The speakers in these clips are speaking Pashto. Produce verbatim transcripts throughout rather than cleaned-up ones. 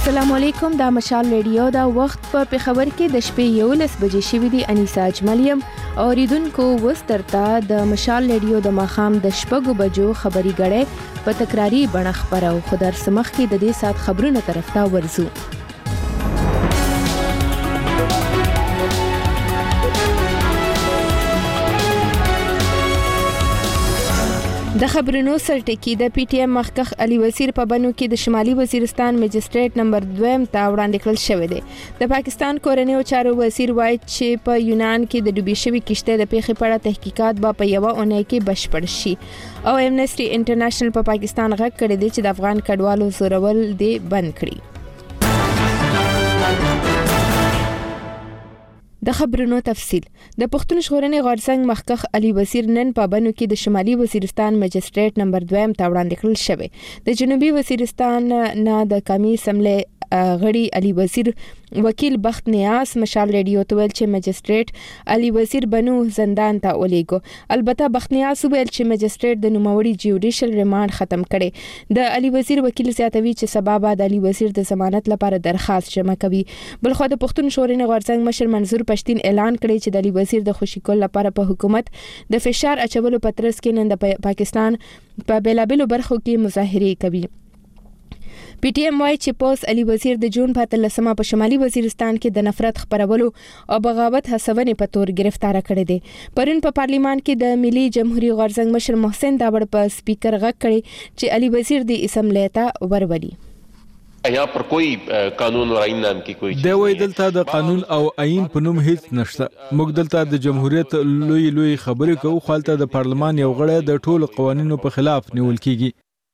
السلام علیکم. دا مشال ریډیو دا وخت په پېښور کې د شپې یولس بجې شوې دي. انیسا اجملیم اوریدونکو وسترتا د مشال ریډیو د ماخام د شپږو بجو خبري غړې په تکراری بڼه خبرو خو در سمخ کې د دې سات خبرونه طرف ته ورزو. د خبرونو سرټکی د پی ټی ایم مخکخ علي وزیر په بنو کې د شمالي وزیرستان مجستریټ نمبر دویم ته وړاندې کړل شوی دی. د پاکستان کورنیو چارو وزیر وایي چې په یونان کې د ډوبې شوی کشته د پیښې په اړه تحقیقات به په یوه اونۍ کې بشپړ شي او امنیسټي انټرنیشنل په پاکستان غږ کړی دی چې د افغان کډوالو زورول دی بند کړي. د خبرونو تفصیل. د پښتون ژغورنې غورځنګ مخکخ علي وزیر نن په بنو کې د شمالي وزیرستان مجستریټ نمبر دویم ته وړاندې کړل شوی. د جنوبي وزیرستان نه د قومي اسمبلی غړي علي وزیر وکیل بخت نیاز مشال ریډیو ته ویل چې مجستریټ علي وزیر بنو زندان ته ولېګو. البته بخت نیاز ویل چې مجستریټ د نوموړي جوډیشل ریماند ختم کړي. د علي وزیر وکیل زیاتوي چې سبا بعد علي وزیر د ضمانت لپاره درخواست جمع کوي. بلخو د پښتون ژغورنې غورځنګ مشر منظور پښتين اعلان کړی چې د علي وزیر د خوشی کول لپاره په حکومت د فشار اچولو پترس کې نن د پاکستان په بیلابیلو برخو کې مظاهره کوي. پی ټی ایم وايي چې پوس علي وزیر د جون په اتلسمه په شمالي وزیرستان کې د نفرت خپرولو او بغاوت هڅونې په تور گرفتار کړی دی. پرون په پارلیمان کې د ملي جمهوریت غورځنګ مشر محسن داوړ په سپیکر غږ کړی چې علي وزیر د اسمبلی ته ورولي. یا پر کوئی قانون او آئین نام کی کوئی دی وای دلته د قانون او آئین په نوم هیڅ نشته. موږ دلته د جمهوریت لوی لوی خبرې کوو خالته د پارلمان یو غړی د ټولو قوانینو په خلاف نیول کیږي.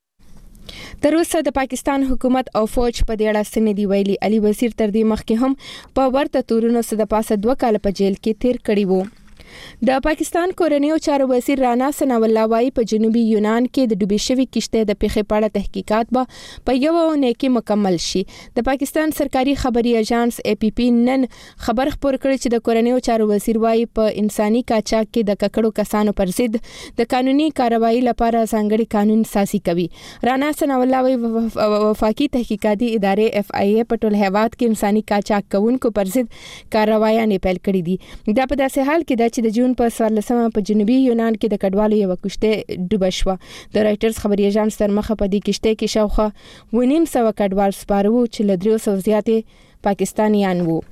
تر اوسه د پاکستان حکومت او فوج په دې اړه څه نه دی ویلي. علي وزیر تر دې مخکې هم په ورته تورونو سره د پاسه دوه کال په جیل کې تیر کړی وو. د پاکستان کورنیو چارو وزیر رانا ثناء الله وايي په جنوبي یونان کې د ډوبې شوی کشته د پیښې په اړه تحقیقات به په یوه اونۍ کې مکمل شي. د پاکستان سرکاري خبري اژانس اے پی پی نن خبر خپور کړی چې د کورنیو چارو وزیر وايي په انساني قاچاق کې د ککړو کسانو پر ضد د قانوني کاروایی لپاره ځانګړي قانون سازي کوي. رانا ثناء الله وايي وفاقي تحقیقاتي ادارې اف آی اے په ټول هیواد کې انساني قاچاق کوونکو پر ضد کاروایانې پیل کړې دي. دا په داسې حال کې د د جون په څوارلسمه په جنوبي یونان کې د کډوالو یو کشته ډوبه شوه. د رایټرز خبري اژانس تر مخه په دې کشته کې شاوخوا ونیم سوه کډوال سپاره وو چې له دریو سوو زیاتې پاکستانیان وو.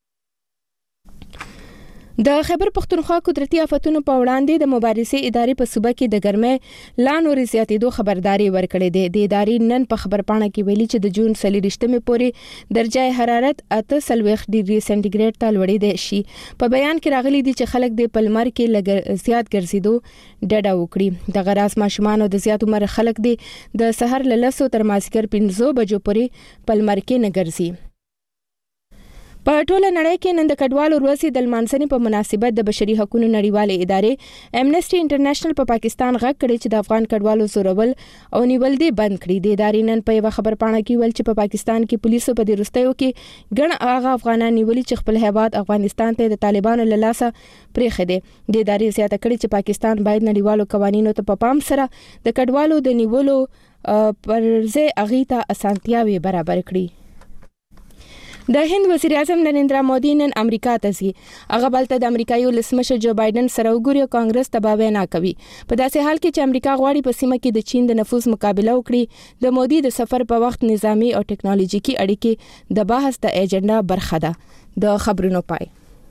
د خیبر پختونخوا قدرتي آفتونو په وړاندې د مبارزې ادارې په صوبه کې د ګرمۍ لا نورې زیاتېدو خبرداري ورکړې ده. د ادارې نن په خبرپاڼه کې ویلي چې د جون څلېرویشتمې پورې درجه حرارت اته څلوېښت ډیګري سنټیګریډ ته لوړېدی شي. په بیان کې راغلي دي چې خلک د پلمر کې لږ زیات ګرځېدو ډډه وکړي. دغه راز ماشومان او د زیات عمر خلک دي د سحر له لسو تر مازدیګر پنځو بجو پورې پلمر کې نه ګرځي. په ټوله نړۍ کې نن د کډوالو ورځې د لمانځنې په مناسبت د بشري حقوقو نړیوالې ادارې امنیسټي انټرنیشنل په پاکستان غږ کړی چې د افغان کډوالو زورول او نیول دی بند کړي. د ادارې نن په یوه خبرپاڼه کې ویل چې په پاکستان کې پولیسو په دې وروستیو کې ګڼ هغه افغانان نیولي چې خپل هیواد افغانستان ته د طالبانو له لاسه پرېښی دی. د ادارې زیاته کړې چې پاکستان باید نړیوالو قوانینو ته په پام سره د کډوالو د نیولو پر ځای هغې ته اسانتیاوې برابر کړي. د هند وزیر اعظم نریندرا مودي نن امریکا ته ځي. هغه بلته د امریکایي ولسمشر جو بایدن سره وګوري او کانګرس ته به وینا کوي. په داسې حال کې چې امریکا غواړي په سیمه کې د چین د نفوذ مقابله وکړي. د مودي د سفر په وخت نظامی او ټکنالوژیکي اړیکې د بحث د ایجنډا برخه ده. د خبرونو پای.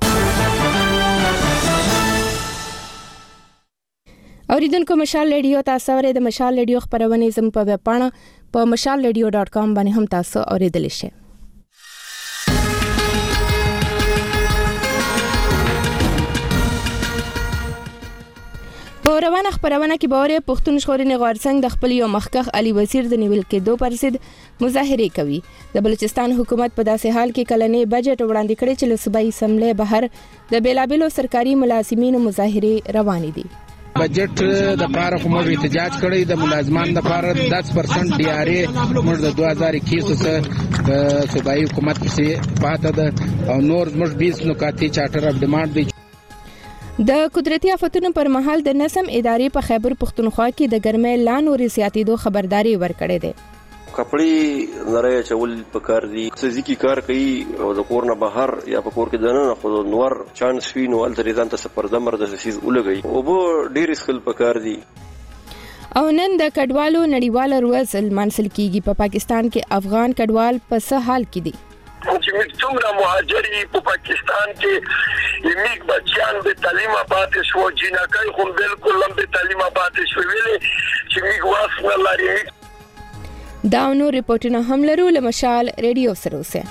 اوریدونکو مشال ریډیو تاسو ورې د مشال ریډیو خبرونه زموږ په ویب پاڼه په مشال ریډیو ډاټ کام باندې هم تاسو اوریدلی شئ. په روانه خبرونه کې باور پښتون ژغورنې غورځنګ د خپل یو مخکخ علي وزیر د نیول کېدو پر ضد مظاهره کوي. د بلوچستان حکومت په داسې حال کې کلنې بجټ وړاندې کړی چې له صوبایي اسمبلی بهر د بیلابیلو سرکاري ملازمینو مظاهره روانې دي. بجټ د پاره کوم احتجاج کړی د ملازمان د پاره دس پرسنټ ډي آر اي موږ د دوه هزار اکیس څخه د صوبایي حکومت څخه پاته ده او نور موږ بیس نکاتي چارټر اف ډیماند دی. د قدرتي آفتونو پر مهال د نظم ادارې په خیبر پختونخوا کې د ګرمۍ لا نورې زیاتېدو خبرداري ورکړې ده. کپړې نری چول پکار دي فزیکی کار کوي او د کور نه بهر یا په کور کې دننه خو نور چانس وي نو الته ځان ته پرده مرده سیز ولګي او به ډیر سکل پکار دي. او نن د کډوالو نړیواله ورځ لمانځل کیږي. په پاکستان کې افغان کډوال په څه حال کې دي؟ چې موږ څومره مهاجري په پاکستان کې یمیک بچیان به تعلیم پاتې شو جنکای خو بالکل هم به تعلیم پاتې شو ویلې چې موږ واسنه لري. دا نو ریپورتونه هم لرو له مشال ریډیو سره اوسه.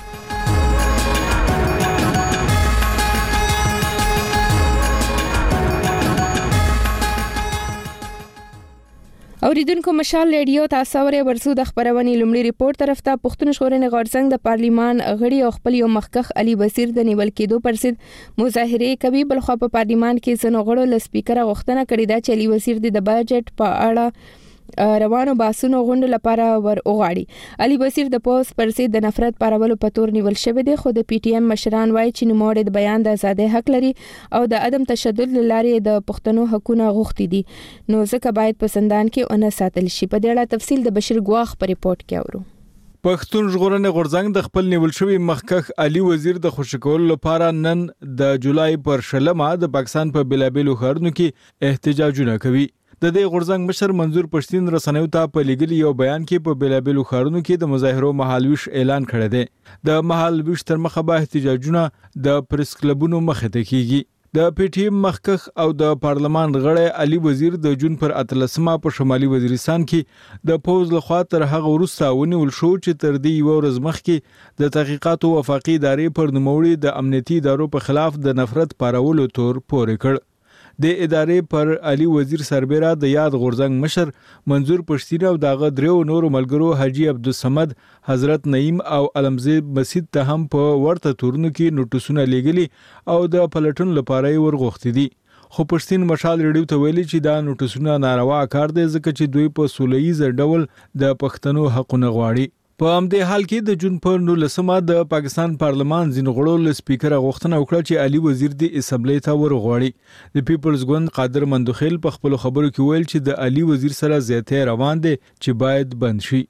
اوریدونکو مشال ریډیو تاسو ورې ورسو د خبرونې لومړی ریپورت طرف ته پښتون ژغورنې غورځنګ د پارلیمان غړي او خپل یو مخکخ علي وزیر د نیول کېدو پر ضد مظاهره کوي. بل خو په پارلیمان کې زنو غړو له سپیکر غوښتنه کړې ده چې علي وزیر د بجټ په اړه روانو باسونو غونډه لپاره ور اوغاړي. علي وزیر د پوس پر ضد د نفرت پارولو په تور نیول شوی دی، خو د پی ټی ایم مشران وایي چې نوموړی د بیان د ازادۍ حق لري او د عدم تشدد لارې د پښتنو حقوقونه غوښتي دي، نو ځکه باید په زندان کې ونه ساتل شي. په دې اړه تفصیل د بشیر ګواخ په ریپورت کې اورو. پښتون ژغورنې غورځنګ د خپل نیول شوی مخکخ علي وزیر د خوشکول لپاره نن د جولای پر شلمه د پاکستان په بلابلو ښارونو کې احتجاجونه کوي. د دې غورځنګ مشر منظور پښتين رسنیو ته په لګلي یو بیان کې په بلابلو ښارونو کې د مظاهرو مهالويش اعلان کړی دی. د مهالويش تر مخه به احتجاجونه د پریس کلبونو مخه ته کیږي. د پی ټی ایم مخکخ او د پارلمان غړی علي وزیر د جون پر اتلسمه په شمالي وزیرستان کې د پوز لخوا تر هغه وروسته ونیول شو چې تر دې یو ورځ مخکې د تحقیقاتو وفاقي ادارې پر نوموړي د امنیتي ادارو په خلاف د نفرت پارولو تور پورې کړ. د ادارې پر علي وزیر سربېره د یاد غورځنګ مشر منظور پښتين او دغه دریو نورو ملګرو حاجی عبدالصمد، حضرت نعیم او علمزی مسجد ته هم په ورته تورونو کې نوټسونه لېږلي او د پلټون لپاره یې ورغوښتي دي. خو پښتين مشال ریډیو ته ویلي چې دا نوټسونه ناروا کار دی ځکه چې دوی په سولهییز ډول د پښتنو حقونه غواړي. په همدې حال کې د جون پر نولسمه د پاکستان پارلمان ځینو غړو له سپیکر غوښتنه وکړه چې علي وزیر د اسمبلی ته ورغواړي. د پیپلز ګوند قادر مندوخیل په خپل خبرو کې ویل چې د علي وزیر سره زیاتې روان دي چې باید بند شي.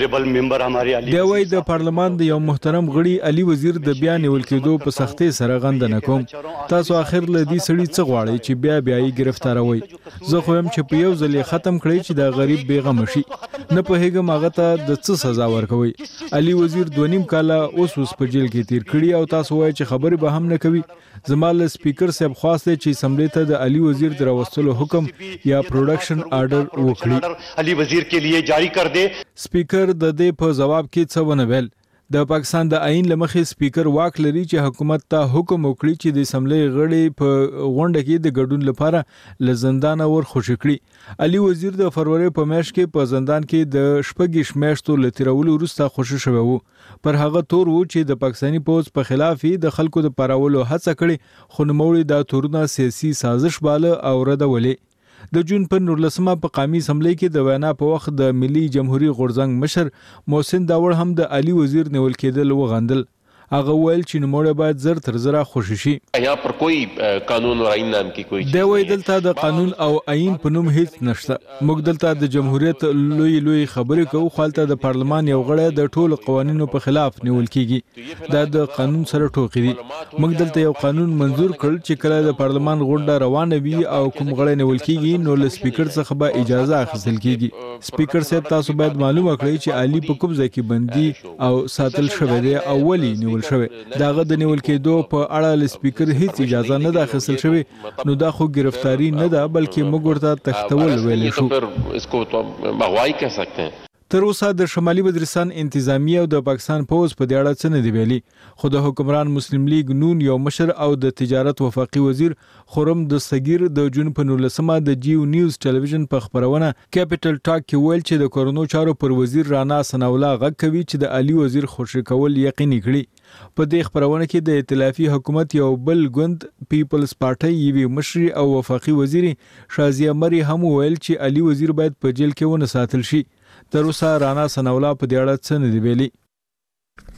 د وای د پارلمان د یو محترم غړي علي وزیر د بیا نیول کېدو په سختۍ سره غندنه کوم. تاسو اخر له دې سړي څه غواړئ چې بیا بیا یې گرفتاروي؟ زه خو هم چې په یو ځل ختم کړی چې د غریب بیغم شي، نه په هغه ماغه ته د څه سزا ورکوي. علي وزیر دوه نیم کاله اوس اوس په جیل کې تیر کړی او تاسو وایي چې خبرې به هم نه کوي. زمال سپیکر صاحب خواست چې اسمبلی ته د علي وزیر د راوستلو حکم یا پروډکشن آرډر وکړي. علي وزیر کے لیے جاری کر دے. سپیکر د دې په جواب کې څه ونه ویل. د پاکستان د آئین لمخې سپیکر واک لري چې حکومت ته حکم وکړي چې د اسمبلی غړي په غونډه کې د ګډون لپاره له زندان ور خوشی کړي. علي وزیر د فروری په میاشت کې په زندان کې د شپږ میاشتو لتیرولو وروسته خوشی شوی وو. پر هغه تور وو چې د پاکستاني پوز په خلاف د خلکو د پراولو هڅه کړي، خو نوموړي دا تورونه سیاسي سازش باله او ردولې. د جون په نولسمه په قومي اسمبلی کې د وینا په وخت د ملي جمهوریت غورځنګ مشر محسن داوړ هم د علي وزیر نیول کېدل وغندل. هغه ویل چې نوموړی باید زر تر زره خوشی شي. यहाँ पर कोई कानून और आईन नाम की कोई د وای دلته د قانون او آئین په نوم هیڅ نشته. موږ دلته د جمهوریت لوی لوی خبرې کوو، خالته د پارلمان یو غړی د ټولو قوانینو په خلاف نیول کیږي. دا د قانون سره ټوکی دي. موږ دلته یو قانون منزور کړ چې کله د پارلمان غونډه روانه وي او کوم غړی نیول کیږي نو له سپیکر څخه به اجازه اخیستل کیږي. سپیکر صاحب تاسو باید معلومه کړئ چې علي په کوم ځای کې بندي او ساتل شوی دی او ولی نیول شوی. داغه د نیول کېدو په اړه ل سپیکر هیڅ اجازه نه ده اخیستل شوی، نو دا خو گرفتاری نه ده بلکې موږ ورته تختول ویل شو. इसको तो मगवाई कह सकते हैं. تر اوسه د شمالي وزیرستان انتظامیه او د پاکستان پوز په دې اړه څه نه دی ویلي، خو د حکمران مسلم لیگ نون یو مشر او د تجارت وفاقي وزیر خرم دستگیر د جون په نولسمه د جیو نیوز ټلویزیون په خبرونه کیپټل ټاک کې ویل چې د کورونو چارو پر وزیر رانا سناولا غږ کوي چې د علي وزیر خوشی کول یقیني کړي. په دې خبرونه کې د ائتلافي حکومت یو بل ګوند پیپلز پارټي یوي مشر او وفاقي وزیر شازیه مری هم ویل چې علي وزیر باید په جیل کې ونه ساتل شي. تر اوسه رانا سناولا په دې اړه څه نه دی ویلي.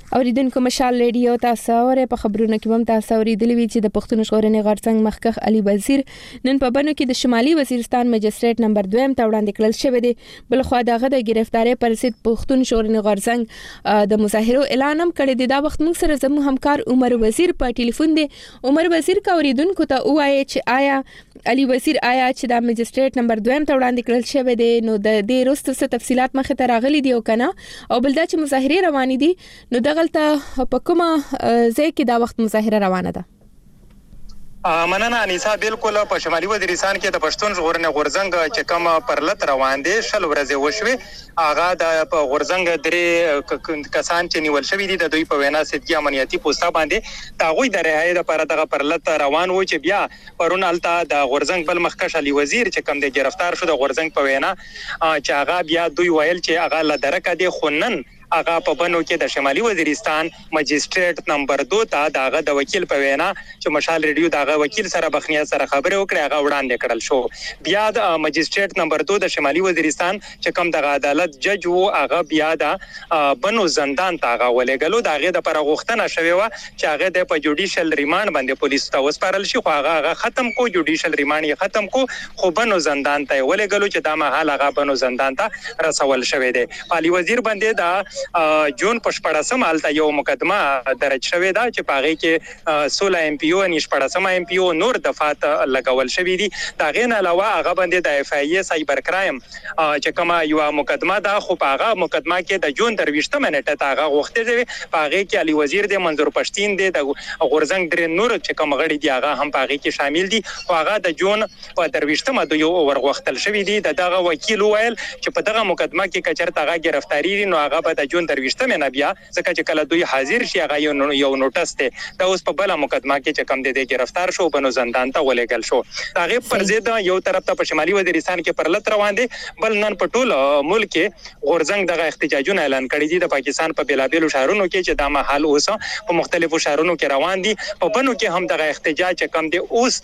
اوریدونکو مشال ریډیو تاسو اوره په خبرونه کې هم تاسو اوریدلې وی چې د پښتون ژغورنې غورځنګ مخکخ علي وزیر نن په بنو کې د شمالي وزیرستان مجستریټ نمبر دویم ته وړاندې کړل شوی دی. بل خو دغه د گرفتاری پر ضد پښتون ژغورنې غورځنګ د مظاهرو اعلان هم کړی دی. دا وخت موږ سره زموږ همکار عمر وزیر په ټلیفون دی. عمر وزیر کا اوریدونکو ته وایي چې آیا علي وزیر آیا چې د مجستریټ نمبر دویم ته وړاندې کړل شوی دی نو د دې وروسته څه تفصيلات مخه ته راغلي دي او کنه او بل دا چې مظاهره روانې دي نو دغلته په کومه ځای کې دا وخت مظاهره روانه ده؟ مننه انیسا. بالکل په شمالي وزیرستان کې د پښتون ژغورنې غورځنګ چې کوم پرلط روان دي شل ورځې وشوي هغه د غورځنګ درې کسان چې نیول شوی دي د دوی په وینا سیدګي امنیتي پوسټه باندې تاغوی د رهایی لپاره دغه پرلط روان و چې بیا پرون الته د غورځنګ بل مخکښ علي وزیر چې کوم د گرفتار شو د غورځنګ په وینا چې هغه بیا دوی ویل چې هغه لدرکه دي خنن هغه په بنو کې د شمالي وزیرستان مجستریټ نمبر دو ته دغه د وکیل په وینا چې مشال ریډیو دغه وکیل سره بخنیت سره خبرې وکړې هغه وړاندې کړل شو. بیا د مجستریټ نمبر دو د شمالي وزیرستان چې کوم د عدالت جج وو هغه بیا د بنو زندان ته هغه ولېګلو دغه د پر غوښتنه شوی و چې هغه د په جوډیشل ریماند باندې پولیس ته وسپارل شي خو هغه ختم کو جوډیشل ریماند یې ختم کو خو بنو زندان ته ولېګلو چې دا مهال هغه بنو زندان ته رسول شوی دی. علي وزیر باندې د جون په شپږم حالت یو مقدمه درج شوې ده چې پاغي کې سولہ ایم پی او ان شپږم ایم پی او نور دفعات لګول شوې دي. دا غین علاوه هغه باندې د اف ای ای سایبر کرایم چې کومه یو مقدمه ده خو پاغه مقدمه کې د جون درويشته منټه تاغه غوښته دی پاغي کې علي وزیر د منظور پښتين دی د غورځنګ درې نور چې کوم غړي دی هغه هم پاغي کې شامل دي خو هغه د جون په درويشته مده یو ورغوښتل شوې دي. دغه وکیل ویل چې په دغه مقدمه کې کچرته هغه گرفتاری نو هغه به د جون درويشته مې بیا ځکه چې کله دوی حاضر شي هغه یو نوټس ته دا اوس په بل مقدمه کې چې کم دي د گرفتار شو بنو زندان ته ولېګل شو. هغه پر ضد یو طرف ته په شمالي وزیرستان کې پرلط روان دي بل نن په ټول ملک کې غورځنګ دغه احتجاجونه اعلان کړي دي د پاکستان په بلابلو شهرونو کې چې دا مهال اوس په مختلفو شهرونو کې روان دي. په بنو کې هم دغه احتجاج چې کم دي اوس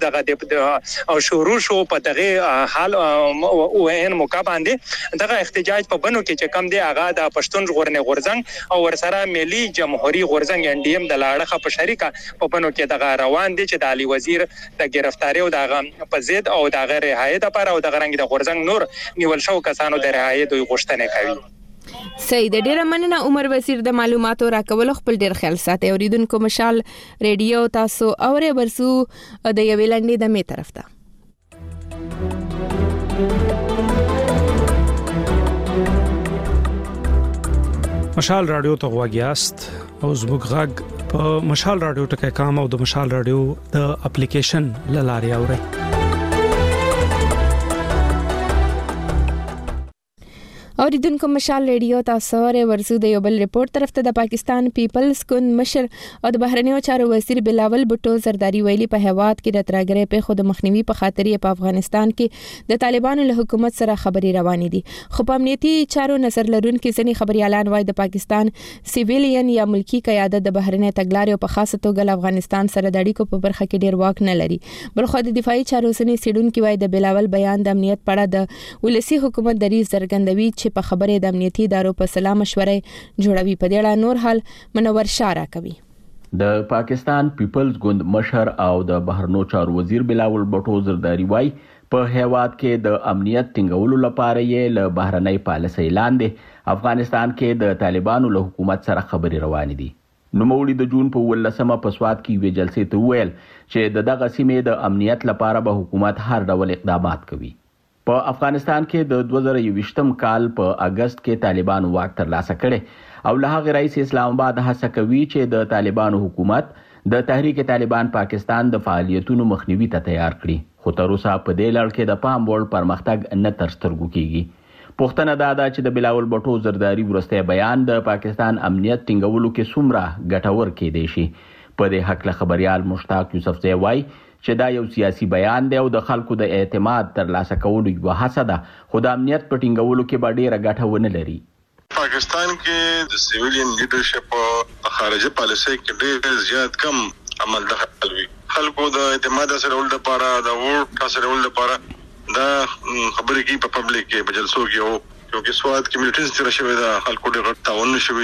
دغه او شروع شو په دغه حال او ان موقع باندې دغه احتجاج په بنو کې چې کم دي هغه د پښتون ژغورنې غورځنګ او ورسره ملي جمهوریت غورځنګ ان ډي ام د لاړه په شریکه په بنو کې دغه روان دي چې د علي وزیر د گرفتاری او دغه په ضد او دغه رهایی لپاره او دغه رنګ د غورځنګ نور نیول شو کسانو د رهایی دوی غوښتنه کوي. سید ډیر مننه عمر وزیر د معلوماتو راکول خپل ډیر خیال ساتي. اوریدونکو مشال ریډیو تاسو اوره ورسو د یو لنډې د می طرف ته مشال رادیو ته غواګیاست او زموږ غږ په مشال رادیو ټکي کام او د مشال رادیو د اپلیکیشن لاري اوري. اوریدونکو مشال ریډیو تاسو اوره ورسو د یو بل ریپورت طرف ته د پاکستان پیپلز ګوند مشر او د بهرنیو چارو وزیر بلاول بوټو زرداری ویلي په هواد کې د ترګرې په خود مخنیوي په خاطر په افغانستان کې د طالبانو له حکومت سره خبري روانې دي خو په امنیتي چارو نظر لرونکو ځنی خبريالان وایي د پاکستان سیویلین یا ملکی قیادت د بهرنی تګلارې په خاصه توګه افغانستان سره د اړیکو په برخه کې ډیر واک نه لري. بلخو د دفاعي چارو ځنی سیډونکو وایي د بلاول بیان د امنیت په اړه د ولسی حکومت دریځ څرګندوي چې په خبره د امنیتي ادارو په سلام مشورې جوړوي. په دې اړه نور حال منور شارا کوي. د پاکستان پیپلز ګوند مشر او د بهرنیو چارو وزیر بلاول بوټو زرداری وایي په هیواد کې د امنیت ټینګولو لپاره یې له بهرنۍ پالیسۍ لاندې افغانستان کې د طالبانو له حکومت سره خبري روانې دي. نوموړي د جون په ولسمه په سواد کې وی جلسې ته ویل چې د دغه سیمې د امنیت لپاره به حکومت هر ډول اقدامات کوي. په افغانستان کې د دوه زره یوویشتم کال په اگست کې طالبانو واک ترلاسه کړي او له هغه رئیس اسلام آباد هڅه کوي چې د طالبانو حکومت د تحریک طالبان پاکستان د فعالیتونو مخنیوي ته تیار کړي خو تر اوسه په دې لړ کې د پام وړ پرمختګ نه تر سترګو کیږي. پوښتنه دا ده چې د بلاول بوټو زرداری ورسته بیان د پاکستان امنیت ټینګولو کې څومره ګټور کېدی شي. په دې حق له خبريال مشتاق یوسف زوی وایي چې دا یو سیاسي بیان دی او د خلکو د اعتماد ترلاسه کولو یو هڅه ده خو د امنیت په ټینګولو کې به ډیره ګټه ونه لري. پاکستان کې د سیویلین لیډرشپ او خارجي پالیسۍ کې ډیر زیات کم عمل دخل وی. خلکو د اعتماد سره ول لپاره د ووټ سره ول لپاره دا خبرې کې په پبلک کې په جلسو کې او کیونکه سواد کې ملټنس تر شوی دا خلکو ډېر تعاون شوی دی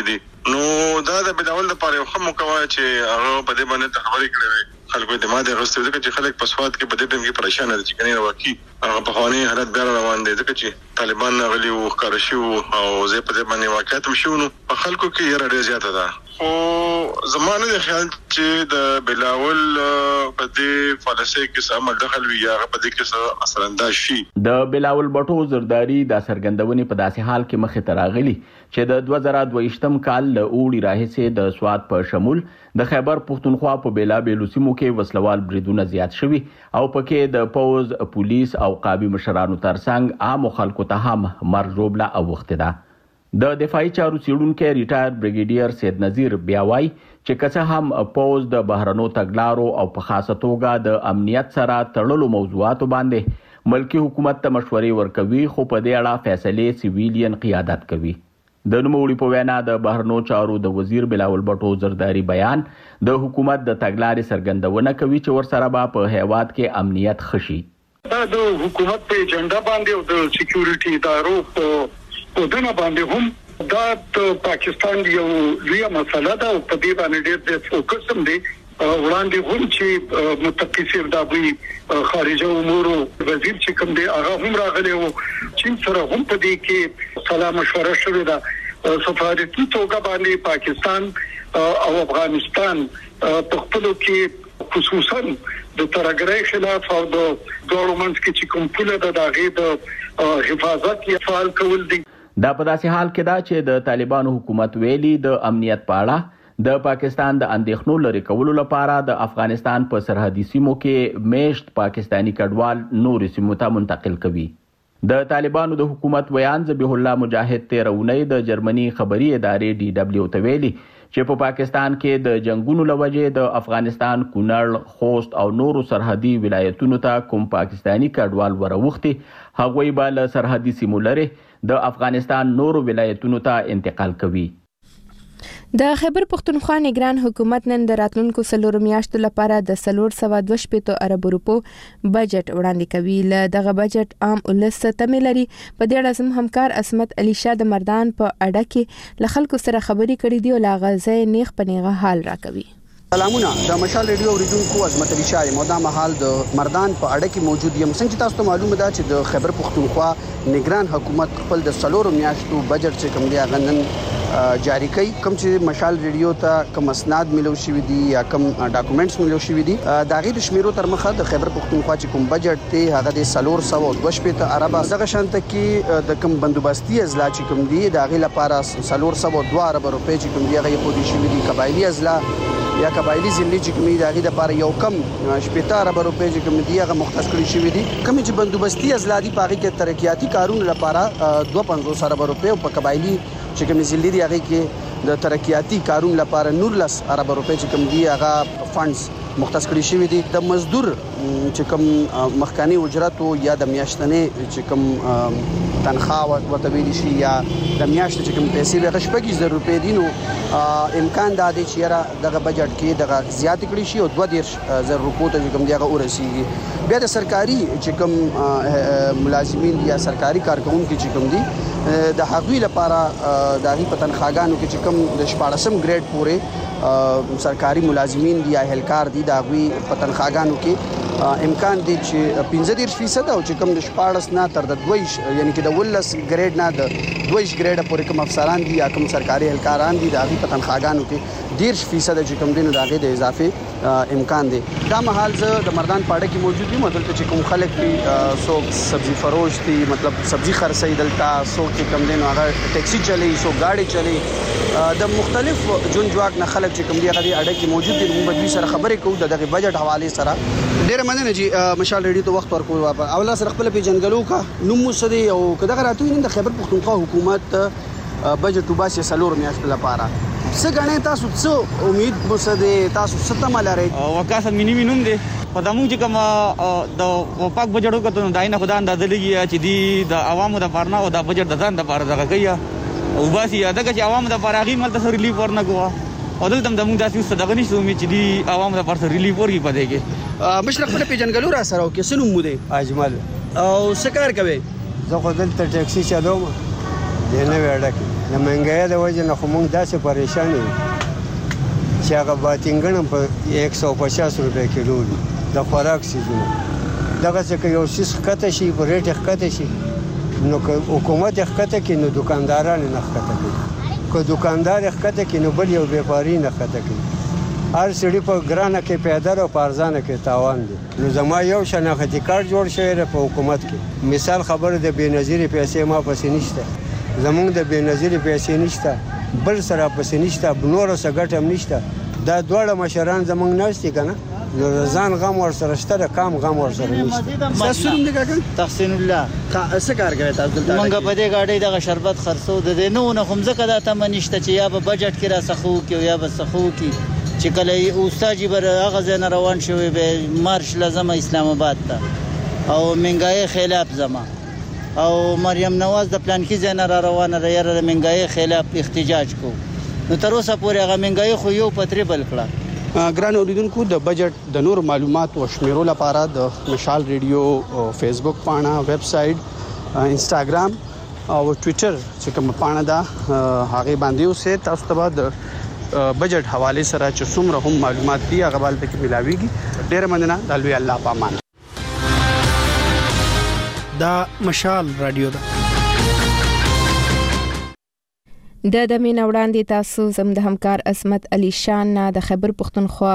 نو دا د بلاول لپاره یو خمو کوي چې هغه په دې باندې خبرې کړې خلکو د ماده غوښتل ځکه چې خلک په سواد کې په دې ټیم کې پریشان دي چې کني واقعي هغه په خواني حالت بیا روان دي ځکه چې طالبان غلي او کارشي او زه په دې باندې واقعیت مشونو په خلکو کې یې ډېر زیاته ده او زمانه د خیال چې د بلاول په دې فلسفه کې سم دخل وی یا په دې کې اثر انداز شي د بلاول بټو زرداری د سرګندونې په داسې حال کې مخې ته راغلي چې د دوه زره دوه کال له اوړي راهیسې د سواد په شمول د خیبر پښتونخوا په بیلابېلو سیمو کې وسلوال بریدونه زیات شوي او پکې د پوز پولیس او قابي مشرانو ترڅنګ عام خلکو ته هم مرګ ژوبله اوښتې ده د دفاعي چارو څېړونکی ریټایر بریګیډیر سید نذیر بیا وایي چې که څه هم پوز د بهرنو تګلارو او په خاصه توګه د امنیت سره تړلو موضوعاتو باندې ملکی حکومت ته مشورې ورکوي خو په دې اړه فیصلې سیویلین قیادت کوي د نوموړي په وینا د بهرنو چارو د وزیر بلاول بټو زرداری بیان د حکومت د تګلارې څرګندونه کوي چې ورسره به په هیواد کې امنیت خشي دا د حکومت په ایجنډا باندې او د سکیورټي ادارو په په دنه باندې هم دا د پاکستان یو لویه مسله ده او په دې باندې ډېر د فوکس هم دی وړاندې هم چې متقی سردابي خارجه امور وزیر چې کوم دی هغه هم راغلی او چین سره هم په دې کې سلام مشوره شوې ده سفارتي توګه باندې پاکستان او افغانستان په خپلو کې خصوصا د ترګرۍ خلاف او د ګورنمنت کې چې کوم پوله د داغې د حفاظت یا فعال کول دي دا په داسې حال کې دا چې د طالبانو حکومت ویلي د امنیت په اړه د پاکستان د اندېښنو لرې کولو لپاره د افغانستان په سرحدي سیمو کې میشت پاکستانی کډوال نورې سیمو ته منتقل کوي د طالبانو د حکومت ویان ذبیح الله مجاهد تېره اونۍ د جرمني خبري ادارې ډي ډبلیو ته ویلي چې په پاکستان کې د جنگونو له وجې د افغانستان کونړ خوست او نورو سرحدي ولایتونو ته کوم پاکستانی کډوال وروختي هغوی به له سرحدي سیمو لرې د افغانستان نورو ولایتونو ته انتقال کوي د خیبر پښتونخوا نگران حکومت نن د راتلونکو څلورو میاشتو لپاره د څلور سوه دوه شپېته اربو روپو بجټ وړاندې کوي له دغه بجټ عام ولس تمه لري په دې اړه زموږ همکار عصمت علي شاه د مردان په اډه کې له خلکو سره خبرې کړې دي او لا غزه نیغ په نیغه حال راکوي سلامونه د مشال ریډیو اوریدونکو عظمت علي شاه مودام حال د مردان په اډه کې موجود یم څنګه تاسو ته معلومه ده چې د خیبر پښتونخوا نگران حکومت خپل د څلورو میاشتو بجټ چې کوم دی هغه نن جاری کوي کوم چې مشال ریډیو ته کوم اسناد ملو شوی دي یا کوم ډاکومېنټس ملو شوی دي دا غیر شمیرو تر مخه د خیبر پښتونخوا چې کوم بجټ ته هغه د څلور سوه دوه شپېته اربه دغه شانته کې د کوم بندوبستي اضلاع چې کوم دي د غیر لپاره څلور سوه دوه اربه روپۍ چې کوم دی هغه په دې شوی دي قبایلی اضلاع یا قبایلی ضلع چې کوم دی هغه لپاره یو کم شپېته اربه روپۍ چې کوم دی هغه مختص کړی شوی دي کوم چې بندوبستي اضلاع دي په هغه کې ترقیاتي کارونه لپاره دوه پنځوس اربه روپۍ او په قبایلی چې کوم ضلع دی هغه کې د ترقیاتي کارونه لپاره نورلس اربه روپۍ چې کوم دی هغه فندز مختص کړی شوی دي د مزدور چې کوم مخکاني اجرت او یا د میاشتنې چې کوم تنخواه ورته ویل شي یا د میاشتې چې کوم پیسې به شپږ زره روپۍ دي نو امکان دا دی چې را دغه بجټ کې دغه زیات کړی شي او دوه دېرش زره روپۍ ته کوم دی هغه ورسیږي بیا د سرکاري چې کوم ملازمین یا سرکاري کارکونکو چې کوم دي د هغوی لپاره د هغوی په تنخواګانو کې چې کوم د شپاړسم ګریډ پورې سرکاري ملازمین دي یا اهلکار دي د هغوی په تنخواګانو کې امکان دی چې پنځه دېرش فیصد او چې کوم د شپاړس نه تر د دوه یعنی کې د ولس ګریډ نه د دوه ګریډ پورې کوم افسران دي یا کوم سرکاري اهلکاران دي د هغوی په تنخواګانو کې دېرش فیصد چې کوم دي نو د هغې د اضافې امکان دی دا مهال زه د مردان پاړه کې موجود یم دلته چې کوم خلک دي څوک سبزي فروش دي مطلب سبزي خرڅوي دلته څوک چې کوم دی نو هغه ټیکسي چلی څوک ګاډي چلی د مختلف جون جواک نه خلک چې کوم دی هغه د اډه کې موجود دي موږ دوی سره خبرې کوو د دغه بجټ حواله سره ډیره مننه جی مشال ریډیو ته وخت ورکوي واپس اوله سره خپل پیژنګلو کا نوم مسدي او کداغه راتوي نن د خیبر پښتونخوا حکومت بجټ وباسي سلور میاشتې لپاره څه غنې تاسو څه امید مسدي تاسو ستما لري وکاسه مینی مینوم دي په دمو چې کوم د پاک بجټو کته داینه خدای اندازه لګي چې دی د عوامو د پارنا او د بجټ د ځان د پاره دغه کوي او باسي دغه چې عوامو د پاره غي مل ته ریلیف ورنه کوه او دلته د موږ داسې څه دغه نشو چې دی عوامو د پاره ریلیف ورګي پدې کې مشرق په پیژنګلو را سره او کې سنوم مو دی اجمل او سکار کوي زه خو دلته ټیکسي چلوم د نه وړه کې د منګای د وجه نه خو موږ داسې پریشان یو چې هغه باتینګن په یک سو پچاس روپے کیلو د خوراک سیزونه دغه څه یو شیس ښکته شي په ریټ ښکته شي نو که حکومت ښکته کوي نو دکانداران نه ښکته کوي که دکاندار ښکته کوي نو بل یو بیپاري نه ښکته کوي هر سړي په ګرانه کې پیدا او په ارزانه کې تاوان دی نو زما یو شناختی کارت جوړ شوی دی په حکومت کې مثال خبره د بېنظیرې پیسې ما پسې نشته زمونږ د بېنظیرې پیسې نشته بل سره پسې نشته نوره څه ګټه هم نشته دا دواړه مشران زمونږ ناست دي که نه نو ځان غم ورسره شته د کام غم ورسره نشته ستاسو نوم دی کاکا تحسین الله څه کار کوئ تاسو دلته موږ په دې ګاډۍ دغه شربت خرڅو د دې نه ونه خو مځکه دا تمه نشته چې یا به بجټ کې را څخه وکړي یا به څخه وکړي چې کله استاد بر هغه ځای نه روان شوی به مارش لازم اسلام آباد ته او منګای خلاف زما او مریم نواز د پلان کې ځای نه را روانه ده یاره د منګای خلاف احتجاج کو نو تر اوسه پورې هغه منګای خو یو پترې بل کړه ګران اوریدونکو د بجټ د نور معلومات او شمیرو لپاره د مشال ریډیو فیسبوک پاڼه ویب سټ انستګرام او ټوئیټر چې کوم پاڼه ده هغه باندې اوسه تاسو ته بعد بجټ حواله سره چې څومره هم معلومات دي هغه بل پکې ملاويږي ډېر مننه د لوی الله پامان دا مشال رادیو ده د د مين وړاندې تاسو زم د همکار اسمت علي شان د خیبر پختونخوا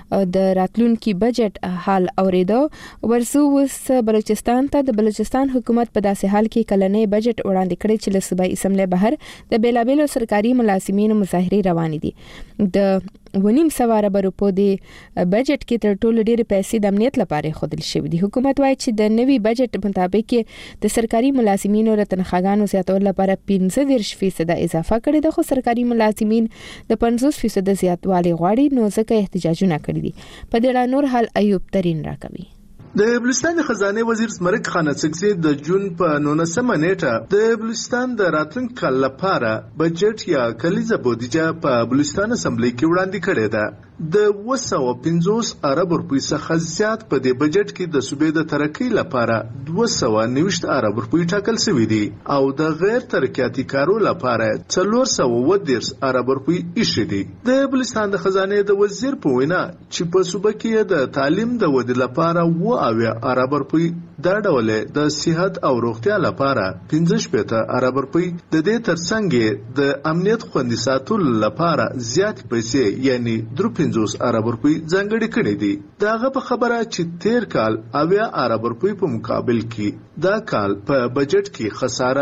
د راتلونکي بجټ حال اوریدو ورسو وس بلوچستان ته د بلوچستان حکومت په داسې حال کې کلنې بجټ وړاندې کړی چې له صوبایي اسمبلی بهر د بیلابېلو سرکاري ملازمینو مظاهرې روانې دي د ونیم سواره برپو دی بجټ کې تر ټولو ډېر پیسې د امنیت لپاره خودل شوې دي حکومت وايي چې د نوي بجټ مطابق د سرکاري ملازمینو د تنخواګانو زیاتولو لپاره پنځه دېرش فیصد اضافه کړې ده خو سرکاري ملازمین د پنځوس فیصد زیاتوالی غواړي نو ځکه احتجاجونه کړي دي په دې اړه نور حال ایوب ترين راکوي د بلوچستان خزانه وزیر زمرک خان اڅکزي د جون په نولسمه نیټه د بلوچستان د راتلونکي کال لپاره بجټ یا کلیزه بودیجه په بلوچستان اسمبلی کې وړاندې کړې ده د دوه سوه پنځوس ارب روپۍ څخه زیات په دې بجټ کې د صوبې د ترقۍ لپاره دوه سوه نوي ارب روپۍ ټاکل شوې دي او د غیر ترقیاتي کارو لپاره څلور سوه اووه دېرش ارب روپۍ ایښې دي د بلوچستان د خزانه د وزیر په وینا چې په صوبه کې د تعلیم د ودې لپاره و اویا ارب روپۍ دا ډول د صحت او روغتیا لپاره پنځه شپږ ارب روپۍ د دې ترڅنګ د امنیت خوندي ساتلو لپاره زیات پیسې یعنی درو پنځوس ارب روپۍ ځانګړي کړې دي داغه په خبره چې تیر کال اویا ارب روپۍ په مقابل کې دا کال په بجټ کې خساره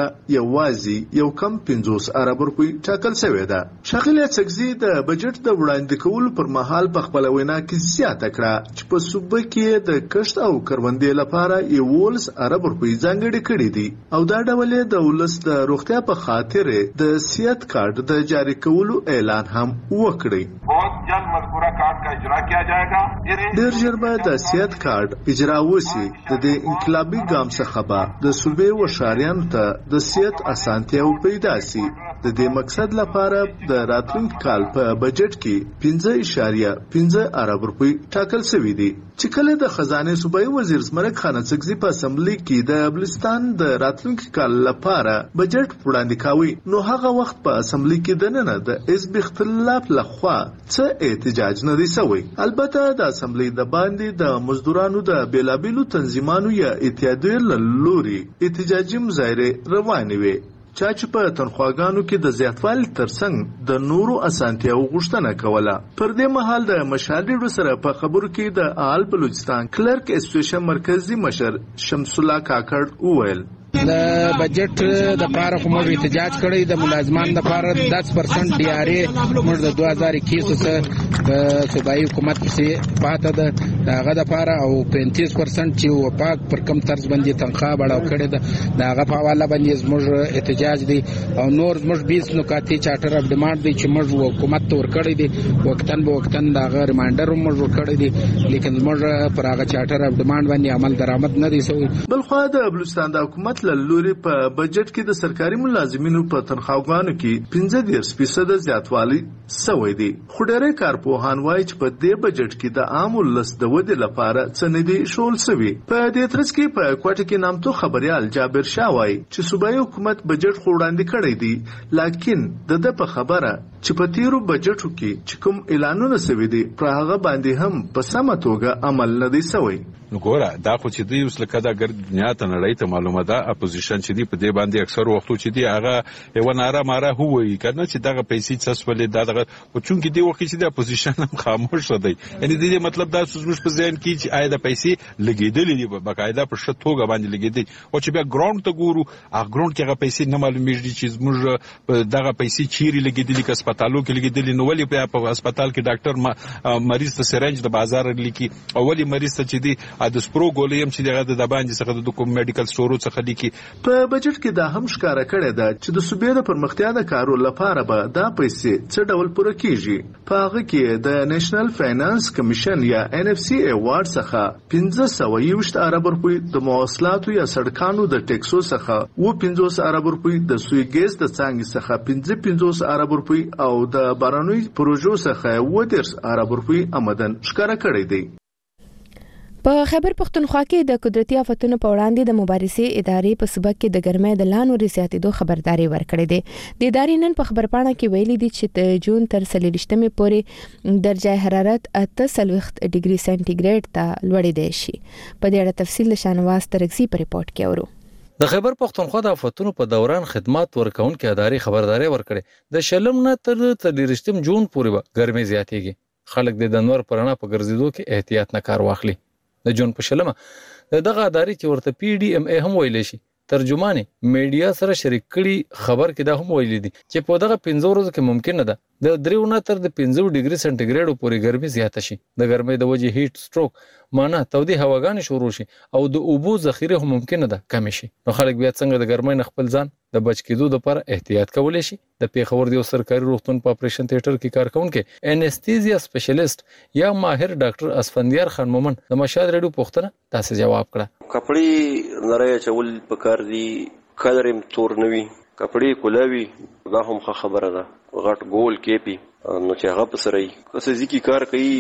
یوازې یو کم پنځوس ارب روپۍ ټاکل شوې ده شاغلی اڅکزي د بجټ د وړاندې کولو پر مهال په خپل وینا کې زیاته کړه چې په صوبه کې د کښت او کروندې لپاره یولس ارب روپۍ ځانګړي کړې دي او دا ډول د ولس د روغتیا په خاطر د صحت کارت د جاری کولو اعلان هم وکړي बहुत जल्द मज़कूरा कार्ड का इजरा किया जाएगा ډېر ژر به د صحت کارت اجرا وشي د دې انقلابي ګام څخه به د صوبې وشاریانو ته د صحت اسانتیاو پیدا شي د دې مقصد لپاره د راتلونکي کال په بجټ کې پنځه اعشاریه پنځه ارب روپۍ ټاکل شوې دي چې کله د خزانه صوبایي وزیر زمرک خان اڅکزي په اسمبلی کې د بلوچستان د راتلونکي کال لپاره بجټ وړاندې کاوه نو هغه وخت په اسمبلی کې دننه د حزب اختلاف لخوا څه احتجاج نه دی شوی البته د اسمبلی د باندې د مزدورانو د بیلابیلو تنظیمانو یا اتحادیو له لوري احتجاجي مظاهره روانې وي چا چې په تنخواګانو کې د زیاتوالي ترڅنګ د نورو اسانتیاو غوښتنه کوله پر دې مهال د مشاهدینو سره په خبرو کې د آل بلوچستان کلرک اسوسییشن مرکزی مشر شمس الله کاکړ وویل د بجټ د پاره کوم احتجاج کړی د ملازمان د پاره دس پرسنټ ډي ار اي موږ د دوه هزار اکیس څخه د صوبایي حکومت څخه پاته ده داغه د پاره او پنځه پرسنټ چې وپاک پر کم طرز باندې تنخواه بڑاو کړی ده داغه په حواله باندې موږ احتجاج دي او نور موږ بیس نکاتي چارټر اف ډیماند دي چې موږ حکومت تور کړی دي وختن به وختن داغه ریمایندر موږ کړی دي لیکن موږ پر هغه چارټر اف ډیماند باندې عمل درآمد نه دي سوی بل خو د بلوچستان د حکومت لوري په بجټ کې د سرکاري ملازمینو په تنخواهګانو کې پنځه دېرش فیصد زیاتوالی شوی دی. خو ډېری کارپوهان وایي چې په دې بجټ کې د عام ولس د ودې لپاره څه نه دي شول شوي. په دې ترڅ کې په کوټه کې نامتو خبريال جابر شاه وایي چې صوبایي حکومت بجټ خو وړاندې کړی دی، لکن د د په خبره چې په تیرو بجټو کې چې کوم اعلانونه شوي دي پر هغه باندې هم په سمه توګه عمل نه دی شوی. نو ګوره دا خو چې دی اوس لکه دا ګرد دنیا ته نړۍ ته معلومه ده اپوزیشن چې دی په دې باندې اکثر وختو چې دی هغه یو ناره ماره هووي کنه چې دغه پیسې څه ولې دا دغه او چونکی دی وخت چې د اپوزیشن هم خاموش دی. یعنی د دې مطلب دا سوزمش په ځین کې چې آیا د پیسې لګیدلې دي په باقاعده په شت توګه باندې لګیدي او چې بیا ګراوند ته ګورو هغه ګراوند کې هغه پیسې نه معلومیږي چې موږ دغه پیسې چیرې لګیدلې که هسپتالو کې لګیدلې نو ولې په هسپتال کې ډاکټر مریض ته سرنج د بازار لیکي او ولې مریض ته چې دی د سپرو ګولې هم چې دغه د باندې څخه د کوم میډیکل سټورو څخه لیکي. په بجټ کې دا هم ښکارا کړی ده چې د صوبې د پرمختیا د کارو لپاره به دا پیسې څه ډول پوره کیږي. په هغه کې د نېشنل فاینانس کمیشن یا ان اف سی ایوارډ څخه پنځه سوه یوویشت ارب روپۍ، د مواصلاتو یا سړکانو د ټیکسو څخه اوه پنځوس ارب روپۍ، د سوی ګیس د څانګې څخه پنځه پنځوس ارب روپۍ او د بارانوي پروژو څخه اوه دېرش ارب روپۍ آمدن ښکارا کړی دی. په خیبر پختونخوا کې د قدرتي آفتونو په وړاندې د مبارزې ادارې په صوبه کې د ګرمۍ د لا نورې زیاتېدو خبرداري ورکړې ده. د ادارې نن په خبرپاڼه کې ویلي دي چې د جون تر څلېرویشتمې پورې درجه حرارت اته څلوېښت ډیګري سنټیګریډ ته لوړېدی شي. په دې اړه تفصیل له شانواز ترکزي په ریپورت کې اورو. د خیبر پختونخوا د آفتونو په دوران خدمات ورکونکو ادارې خبرداري ورکړې د شلم نه تر څلېرویشتم جون پورې به ګرمۍ زیاتېږي. خلک د دنور پرانا په ګرځېدو کې احتیاط نه کار واخلي. د جون په شلمه د دغه ادارې چې ورته پی ډی ام ای هم ویل شي ترجمان میډیا سره شریک کړي خبر کې دا هم ویل دي چې په دغه پنځو ورځو کې ممکن نه ده د دریو نه تر د پنځو ډیګري سنټیګریډ پورې ګرمي زیاته شي. د ګرمۍ د وجې هیټ سټروک معنی تودې هواګانې شروع شي او د اوبو ذخیره هم ممکن ده کم شي. نو خلک بیا څنګه د ګرمۍ نه خپل ځان د بچ کېدو لپاره احتیاط کولی شي. د پیښور د سرکاري روغتون په اپریشن تھیټر کې کارکونکو انستیزیا سپیشلیست یا ماهر ډاکټر اسفندیار خان مومن د مشهد ریډیو پوښتنه تاسو جواب کړه. کپړې نری چول پکار دي کلرم تور نوي کپړې کولاوي دا هم خبره ده غټ ګول کېپی نو چې هغه په سره کسه ځکه کار کوي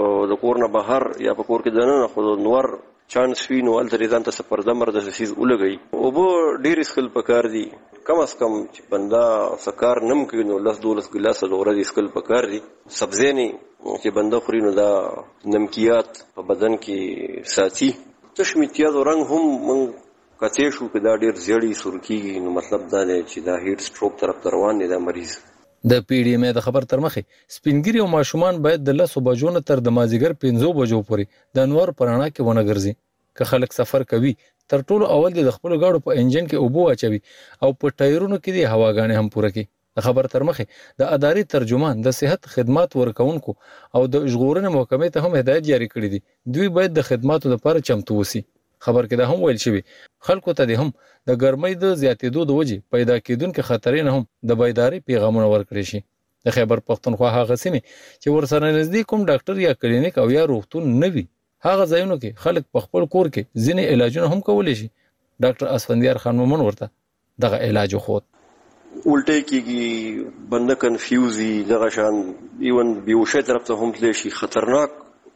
د کور نه بهر یا په کور کې دنه خو نور چانس وی نو ال درې ځان ته سپر دمر د سیز ولګي او به ډیر سکل پکار دي کم از کم چې بندا سکار نم کوي نو لس دولس ګلاس د ورځې سکل پکار دي سبزی نه چې بندا خوري نو دا نمکیات په بدن کې ساتي تشمیتیات رنګ هم من کته شو په دا ډیر زیړی سرکیږي نو مطلب دا دی چې دا هیټ سټروک طرف روان دی دا مریض. د پی ډی ام د خبر تر مخه سپینګری او ماشومان باید د لسو بجو نه تر د مازیګر پنځو بجو پورې د انوار پرانا کې ونه ګرځي. که خلک سفر کوي تر ټولو اول د خپل گاډو په انجن کې اوبو اچوي او په ټایرونو کې د هواګانې هم پوره کړي. د خبر تر مخه د ادارې ترجمان د صحت خدمات ورکونکو او د ژغورنې محکمې ته هم هدایت جاری کړی دي دوی باید د خدماتو لپاره چمتو وسی. خبر کې دا هم ویل شوی خلکو ته د هم د ګرمۍ د زیاتېدو د وجې پیدا کېدونکو خطرې نه هم د بیداری پیغامونه ورکړي شي. د خیبر پختونخوا هغه سیمې چې ورسره نږدې کوم ډاکټر یا کلینیک او یا روغتون نه وي هغه ځایونو کې خلک په خپل کور کې ځینې علاجونه هم کولی شي. ډاکټر اسفندیار خان مومن ورته دغه علاج خو الټه کېږي بنده کنفیوزي دغه شان ایون بیوشه طرف ته هم تلی شي خطرناک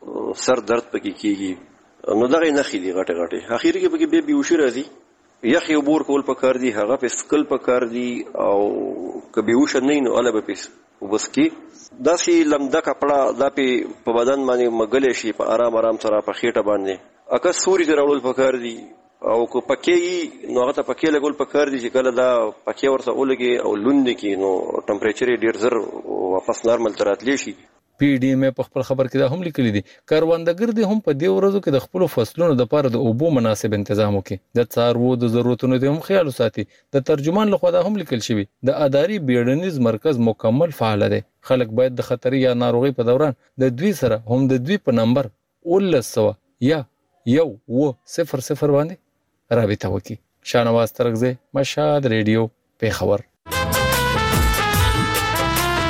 سر درد پکې کېږي نو دغه نه خېدي غټه غټه اخیر کې پکې به بیوشي راځي یخي عبور کول پکار دي هغه په سکل پکار دي او کبي وش نه نو اله به پیس وبس کې داسې لمده کپڑا دا په بدن باندې مګلې شي په آرام آرام سره په خېټه باندې اکه سوري درول پکار دي او کو پکې نو هغه ته پکې لګول پکار دي چې کله دا پکې ورته ولګي او لوند کې نو ټمپریچر ډیر زر واپس نارمل تراتلی شي. پی ډی ام په خپل خبر کې دا هم لیکلي دي کاروندګر دي هم په دې ورځو کې د خپل فصلونو لپاره د اوبو مناسب تنظیم وکړي د څاروو د ضرورتونو ته هم خیال وساتي. د ترجمان لخوا دا هم لیکل شوی د اداري بیړنیز مرکز مکمل فعال دی. خلک باید د خطر یا ناروغي په دوران د دوی سره هم د دوی په نمبر ولسو یا یو و صفر صفر باندې رابطه وکړي. شانواز ترغزه مشهد ریډیو پیښور.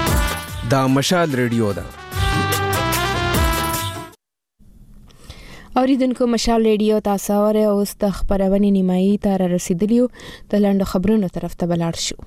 دا مشال ریډیو ده. اوریدونکو مشال ریډیو تاسو اوره اوس د خبرونې نیمایي ته رسیدلیو د لاندې خبرونو طرف ته بلاړ شو.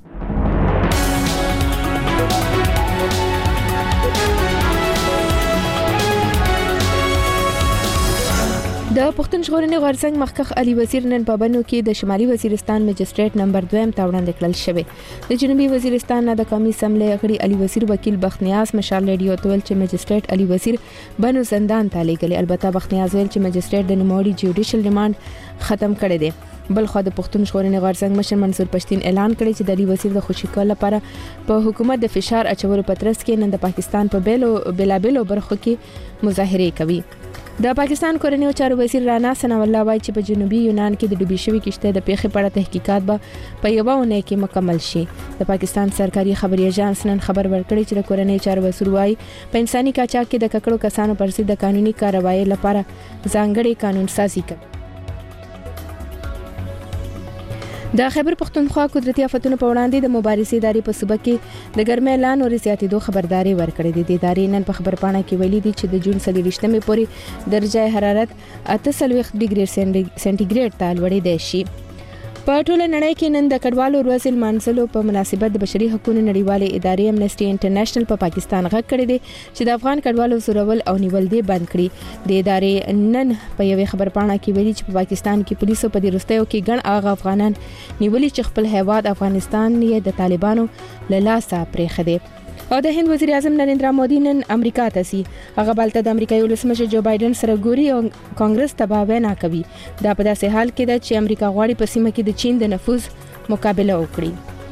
د پښتون ژغورنې غورځنګ مخکښ علي وزیر نن په بنو کې د شمالي وزیرستان مجستریټ نمبر دویم ته وړاندې کړل شوی. د جنوبي وزیرستان نه د قومي اسمبلی غړي علي وزیر وکیل بختنیاز مشال ریډیو ته ویل چې مجستریټ علي وزیر بنو زندان ته لېږلی. البته بختنیاز ویل چې مجستریټ د نوموړي جوډیشل ریماند ختم کړی دی. بل خو د پښتون ژغورنې غورځنګ مشر منصور پښتين اعلان کړی چې د علي وزیر د خوشی کولو لپاره په حکومت د فشار اچولو پترس کې نن د پاکستان په بیلو بلابلو برخو کې مظاهره کوي. د پاکستان کورنیو چارو وزیر رانا ثنا الله وایي چې په جنوبي یونان کې د ډوبې شوې کشته د پیښې په اړه تحقیقات به په یوه اونۍ کې مکمل شي. د پاکستان سرکاري خبري اژانس نن خبر ورکړی چې د کورنیو چارو وزیر وایي په انساني قاچاق کې د ککړو کسانو پر ضد د قانوني کاروایی لپاره ځانګړي قانون سازي کوي. د خیبر پختونخوا قدرتي آفتونو په وړاندې د مبارزې ادارې په صوبه کې د ګرمۍ اعلان او زیاتېدو خبرداري ورکړې ده. د ادارې نن په خبرپاڼه کې ویلي دي چې د جون څلوېښتمې پورې درجه حرارت اته څلوېښت ډیګري سنټیګریډ ته لوړېدای شي. په ټوله نړۍ کې نن د کډوالو ورځ لمانځلو په مناسبت د بشري حقوقو نړیوالې ادارې امنیسټي انټرنیشنل په پاکستان غږ کړی دی چې د افغان کډوالو زورول او نیول دی بند کړي. د ادارې نن په یوې خبرپاڼه کې ویلي چې په پاکستان کې پولیسو په دې وروستیو کې ګڼ هغه افغانان نیولي چې خپل هیواد افغانستان یې د طالبانو له لاسه پرېښی دی. او د هند وزیر اعظم نریندرا مودي نن امریکا ته ځي. هغه بلته د امریکایي ولسمشر جو بایدن سره ګوري او کانګرس ته به وینا کوي. دا په داسې حال کې ده چې امریکا غواړي په سیمه کې د چین د نفوذ مقابله وکړي.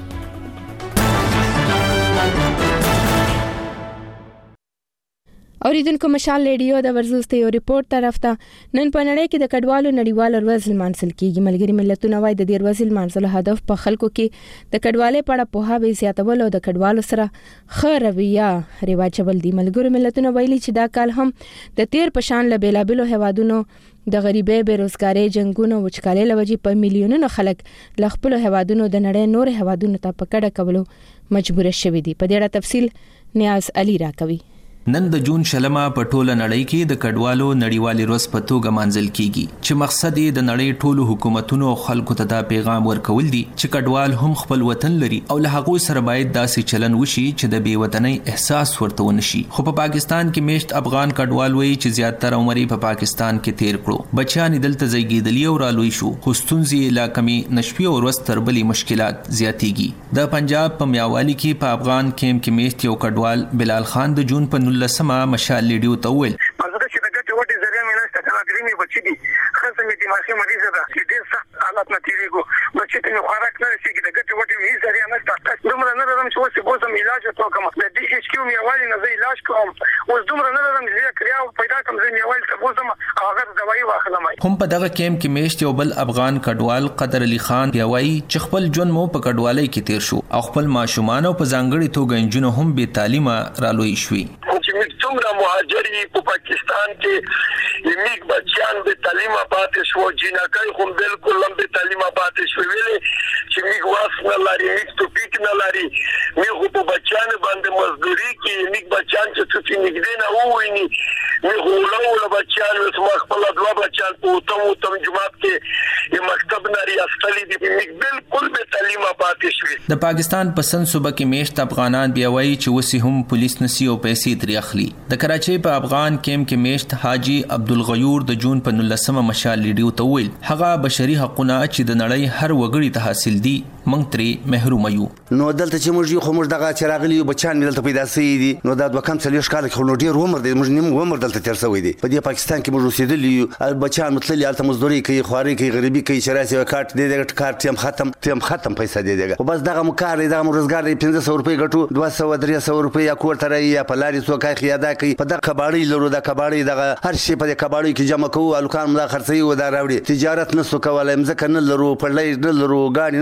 اوریدونکو مشال ریډیو د ورزوسته یو ریپورت طرف ته نن په نړۍ کې د کډوالو نړیوال ورځ لمانځل کیږي. ملګری ملتونه وايي د دې ورځې لمانځلو هدف په خلکو کې د کډوالۍ په اړه پوهاوی زیاتول او د کډوالو سره ښه رویه رواجول دي. ملګری ملتونه ویلي چې دا کال هم د تیر په شان له بیلابلو هوادونو د غریبۍ، بیروزګارۍ، جنگونو، وچکالۍ لوجې په میلیونونو خلک له خپل هوادونو د نړۍ نور هوادونو ته په کډه کولو مجبور شوي دي. په دې اړه تفصیل نیاز علي راکوي. نن د جون شلمه په ټوله نړۍ کې د کډوالو نړیوالې ورځ په توګه مانځل کیږي چې مقصد یې د نړۍ ټولو حکومتونو او خلکو ته دا پیغام ورکول دي چې کډوال هم خپل وطن لري او له هغه سره باید داسې چلن وشي چې د بې وطنۍ احساس ورته ونشي. خو په پاکستان کې میشت افغان کډوال وایي چې زیاتره عمر په پاکستان کې تیر کړو. بچیان دلته زیږیدلی او رالوي شو خو ستونزې لا کمې نشوي او ورځ تر بلې مشکلات زیاتېږي. د پنجاب په میاوالی کې په افغان کیمپ کې میشت یو کډوال بلال خان د جون په لسمه مشال لیډیو ته ویل مزه چې د ګټ وټي ذریعہ مې نشته کنه درې مې بچی دي خاصه مې دماغي مریضه ده چې ډېر سخت حالات نه تیریږي بچی ته خوراک نه شي د ګټ وټي مې ذریعہ نشته دومره نه لرم چې اوس به زم علاج وکړم د دې ایچ کیو مې والی نه زه علاج کوم اوس دومره نه لرم چې کریاو پیدا کوم زه مې والی ته وزم هغه دوايي واخلم. هم په دغه کیمپ کې میشت یو بل افغان کډوال قدر علي خان بیا وایي چې خپل ژوند مو په کډوالۍ کې تیر شو او خپل ماشومان په ځانګړي توګه انجونو هم به تعلیمه رالوي شوي. څومره مهاجري په پاکستان کې یمیک بچیان به تعلیم پاتې شو جنکای خو بالکل هم به تعلیم پاتې شو ویلې چې میګ واس نه لري میګ تو پیک نه لري میګ په بچیان باندې مزدوري کې میګ بچیان چې څه نګدې نه وویني میګ ولول بچیان وسما خپل دوا بچیان په تم تم جماعت کې یو مکتب نری اصلي دي میګ بالکل به تعلیم پاتې شو. د پاکستان په سن صوبه کې میشت افغانان بیا وایي چې وسی هم پولیس نسی او پیسې ترې اخلي. د کراچۍ په افغان کیمپ کې میشت حاجی عبدالغیور د جون په نولسمه مشال لیډیو ته ویل هغه بشري حقوقونه چې د نړۍ هر وګړي ته حاصل دي موږ ترې محروم یو. نو دلته چې موږ یو خو موږ دغه چې راغلي یو بچان مې دلته پیدا سوي دي نو دا دوه کم څلوېښت کاله کې خو نو ډېر عمر دی موږ نیم عمر دلته تېر سوی دی. په دې پاکستان کې موږ اوسېدلي یو بچان متللي هلته مزدوري کوي خواري کوي غریبي کوي چې راسي کارت دی دغه کارت ټیم ختم ټیم ختم پیسې دی دغه بس دغه مو کار دی دغه مو روزګار دی پنځه سوه روپۍ ګټو دوه سوه درې سوه روپۍ یا کور ته رایي یا په لارې څوک یې خیاده کوي په دغه کباړۍ لرو د کباړۍ دغه هر شی په دې کباړۍ کې جمع کوو الکان ملا خرڅوي و دا راوړي تجارت نسو کولای مځکه نه لرو پړلۍ نه لرو ګاډي نه لرو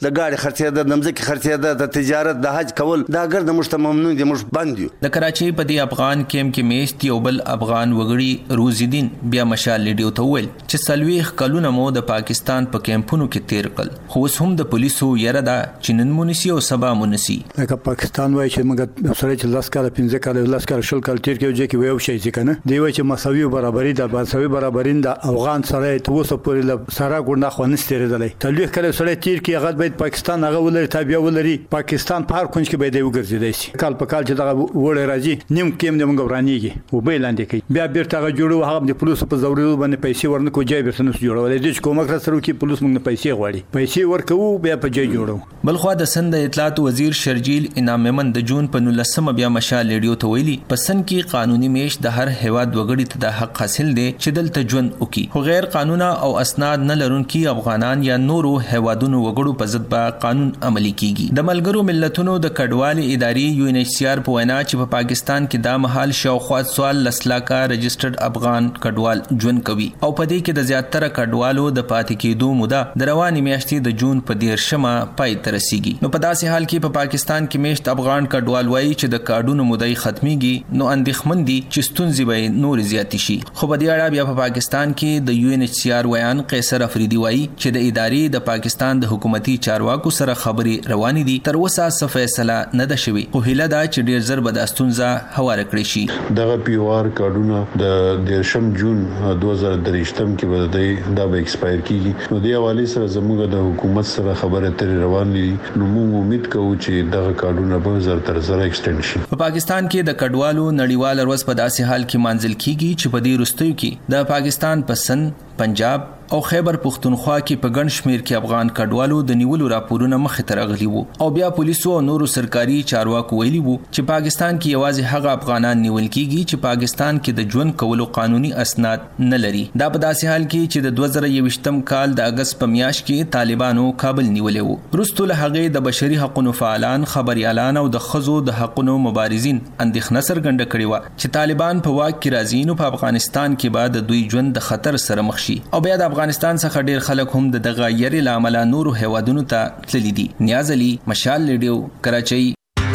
د ګاډي خرڅې د نمځکه خرڅې د تجارت د حج کول دا ګر د مشت ممنوع دي مش بند دي. د کراچۍ په دی افغان کیمپ کې میشت یو بل افغان وګړي روزیدین بیا مشال لیډیو ته ویل چې سلويخ کلونه مو د پاکستان په کیمپونو کې تیر کړل خو اوس هم د پولیسو یره دا چې نن مونسی او سبا مونسی. لکه پاکستان وایي چې موږ سره چې لاس کاله پنځه کاله لاس کاله شل کاله تیر کې وځي کې ویو شي ځکه نه دی وایي چې مساوي برابرۍ د مساوي برابرین د افغان سره ته اوسه پورې ل سره ګوند خو نه ستېرېدلې تلويخ کله سره تیر کې هغه باید پاکستان هغه ولري تابع ولري پاکستان په هر کونج کې باید وګرځیدای شي کال په کال چې دا وړه راځي نیم کېم د موږ ورانیږي او به لاندې کوي بیا بیرته هغه جوړو هغه د پولیسو په زوري باندې پیسې ورنکو جای بیرته نس جوړولې د کومک را سره کې پولیس موږ پیسې غواړي پیسې ورکو بیا په جای جوړو. بلخوا د سند اطلاعات وزیر شرجیل انعام ممن د جون په نولسمه بیا مشال لیډیو ته ویلي پسند کې قانوني میش د هر هواد وګړي ته د حق حاصل دی چې دلته ژوند وکړي خو غیر قانونا او اسناد نه لرونکي افغانان یا نورو هوادونو وګړو په ضد به قانون عملی کیږي. د ملګرو ملتونو د کډوالۍ ادارې یو ان ایچ سی آر په وینا چې په پاکستان کې دا مهال شاوخوا سوال لسلاکا رجسټرډ افغان کډوال ژوند کوي او په دې کې د زیاتره کډوالو د پاتې کېدو موده د رواني میاشتې د جون په دیرشمه پای ته رسیږي. نو په داسې حال کې په پاکستان کې میشت افغان کډوال وایي چې د کارډونو مودې ختميږي نو اندېښمن دي چې ستونزې به نور زیات شي. خو په دې اړه بیا په پاکستان کې د یو ان ایچ سی آر ویان قیصر افریدي وایي چې د ادارې د پاکستان د حکومتي چارواکو سره خبرې روانې دي تر اوسه څه فیصله نه ده شوې خو هیله ده چې ډیر زر به د ستونزه هواره کړی شي. دغه پی او آر کارډونه د دیرشم جون دوه زره درېشتم کې به د دا به ایکسپایر کیږي نو د حواله سره زموږ د حکومت سره خبره ترې روان دي نو موږ امید کوو چې دغه کارډونه به زر تر زر ایکسټند شي. په پاکستان کې د کډوالو نړیوال ورځ په داسې حال کې مانځل کیږي چې په دې وروستیو کې د پاکستان په سند پنجاب او خیبر پختونخوا کې په ګڼ شمیر کې افغان کډوالو د نیولو راپورونه مخې ته راغلي وو او بیا پولیسو او نورو سرکاري چارواکو ویلي وو چې پاکستان کې یوازې هغه افغانان نیول کیږي چې پاکستان کې د ژوند کولو قانوني اسناد نه لري. دا په داسې حال کې چې د دوه زره یوویشتم کال د اگست په میاشت کې طالبانو کابل نیولې وو. وروسته له هغې د بشري حقوقو فعالان خبريالان او د خزو د حقوقو مبارزین اندېښنه څرګنده کړې و چې طالبان په واک کې راځي نو په افغانستان کې بعد د دوی ژوند د خطر سره مخ شي او بیا د افغانستان څخه ډیر خلک هم د دغه یری لامل نورو هوادونو ته تللی دي. نیاز علي مشال لیډیو کراچۍ.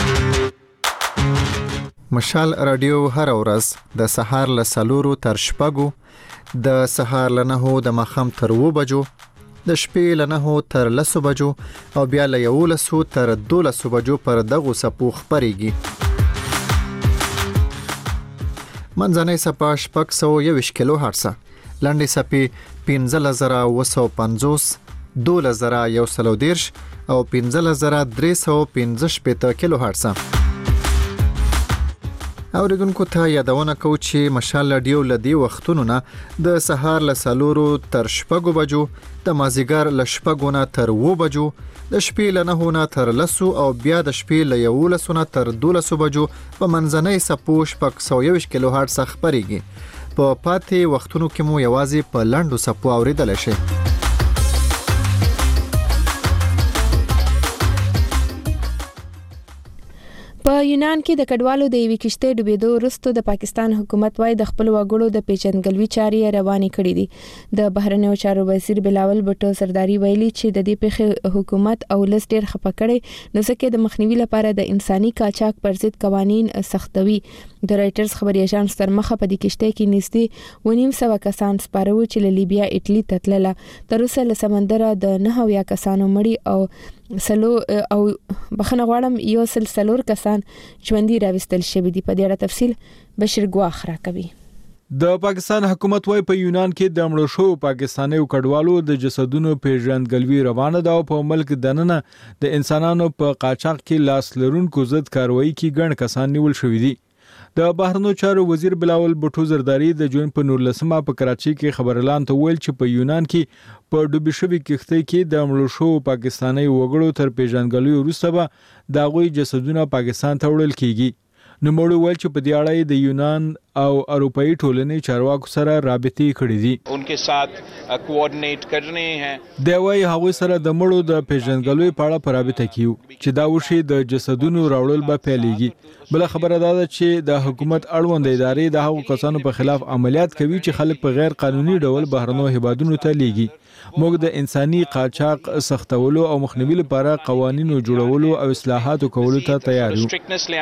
مشال رادیو هر ورځ د سهار له سلورو تر شپږو د سهار له نهو د ماښام تر اوو بجو د شپې له نهو تر لسو بجو او بیا له یولسو تر دولسو بجو پر دغو څپو خپرېږي. منځنۍ څپه شپږ سوه یوویشت کیلو هرټزه لنډې څپې پنځلس زره اوه سوه پنځوس دولس زره یو سل او دېرش او پنځلس زره درې سوه پنځه شپېته کیلو هرټزه. اوریدونکو ته یادونه کوو چې مشال رادیو له دې وختونو نه د سهار له څلورو تر شپږو بجو د مازدیګر له شپږو نه تر اوو بجو د شپې له نهو نه تر لسو او بیا د شپې له یولسو نه تر دولسو بجو په منځنۍ څپو شپږ سوه یوویشت کیلو هرټزه خپرېږي. په پاتې وختونو کې مو یوازې په لنډو څپو اوریدلی شئ. په یونان کې د کډوالو د یوې کشتۍ ډوبېدو وروسته د پاکستان حکومت وايي د خپل وګړو د پیژندګلوي چارې روانې کړې دي. د بهرنیو چارو وزیر بلاول بټو سرداري ویلي چې د دې پیښې حکومت او ولس ډېر خفه کړي نو ځکه د مخنیوي لپاره د انساني قاچاق پر ضد قوانین سختوي. د رایټرز خبري اژانس تر مخه په دې کشتۍ کې نږدې ونیم سوه کسان سپاره وو چې له لیبیا اټلی ته تلله. تر اوسه له سمندره د نهه اویا کسانو مړي او سلو او بخنه غواړم یو سل سلور کسان ژوندي راوستل شوي دي. په دې اړه تفصیل بشیر ګواخ راکوي. د پاکستان حکومت وايي په یونان کې د مړو شو پاکستاني کډوالو د جسدونو پیژندګلوي روانه ده او په ملک دننه د انسانانو په قاچاق کې لاس لرونکو ضد کاروایی کې ګڼ کسان نیول شوي دي. د بهرنیو چارو وزیر بلاول بټو زرداری د جون په نولسمه په کراچۍ کې خبرلان ته ویل چې په یونان کې په ډوبې شوې کښتۍ کې د مړو شو پاکستاني وګړو تر پیژندګلوي وروسته به د هغوی جسدونه پاکستان ته وړل کیږي. نو موږ ویل چې په دې اړه د یونان او اروپאי ټولنې چارواکو سره رابطې کړې دي. انکه سات کوارډینیټ کر رہے ہیں دا وایي هغوی سره د مړو د پیژندګلوي په اړه په رابطه کیو چې دا وشي د جسدونو راوړل به پیلېږي. بل خبره دا ده چې د حکومت اړوند ادارې د هغو کسانو په خلاف عملیات کوي چې خلک په غیر قانوني ډول بهرنیو هیوادونو ته لیږي. موږ د انساني قاچاق سختولو او مخنیوي لپاره قوانینو جوړولو او اصلاحاتو کولو ته تیار یو.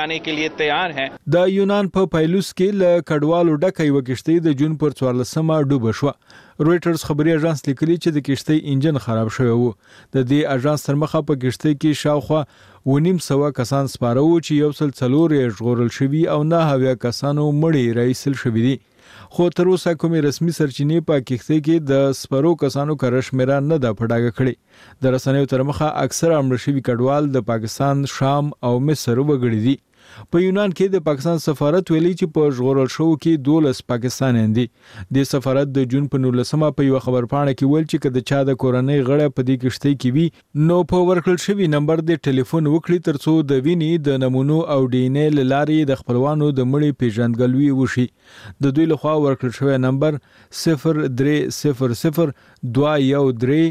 د یونان په پایلوس کې له کډوالو ډکه یوه کښتۍ د جون پر څوارلسمه ډوبه شوه. رويټرز خبري اژانس لیکلي چې د کښتۍ انجن خراب شوی وو. د دې اژانس تر مخه په کښتۍ کې شاوخوا ونیم سوه کسان سپاره وو چې یو سل څلور یې ژغورل شوي او نه هویا کسانو مړي رایسل شوي دي. خو تر اوسه کومې رسمي سرچینې په کښتۍ کې د سپرو کسانو کره شمیره نه ده په ډاګه کړې. د رسنیو تر مخه اکثره مړه شوي کډوال د پاکستان، شام او مصر وګړي دي. په یونان کې د پاکستان سفارت ویلي چې په ژغورل شو کې دولس پاکستانیان دي. د سفارت د جون په نولسمه په یو خبرپاڼه کې ویل چې کله چا د کورنۍ غړي په دې کښتۍ کې وي نو په ورکړل شوی نمبر د ټلیفون وکړي ترڅو د وینې د نمونو او ډي ان اے لارې د خپلوانو د مړي پیژندګلوي وشي. د دوی لخوا ورکړل شوی نمبر صفر درې صفر صفر دوه یو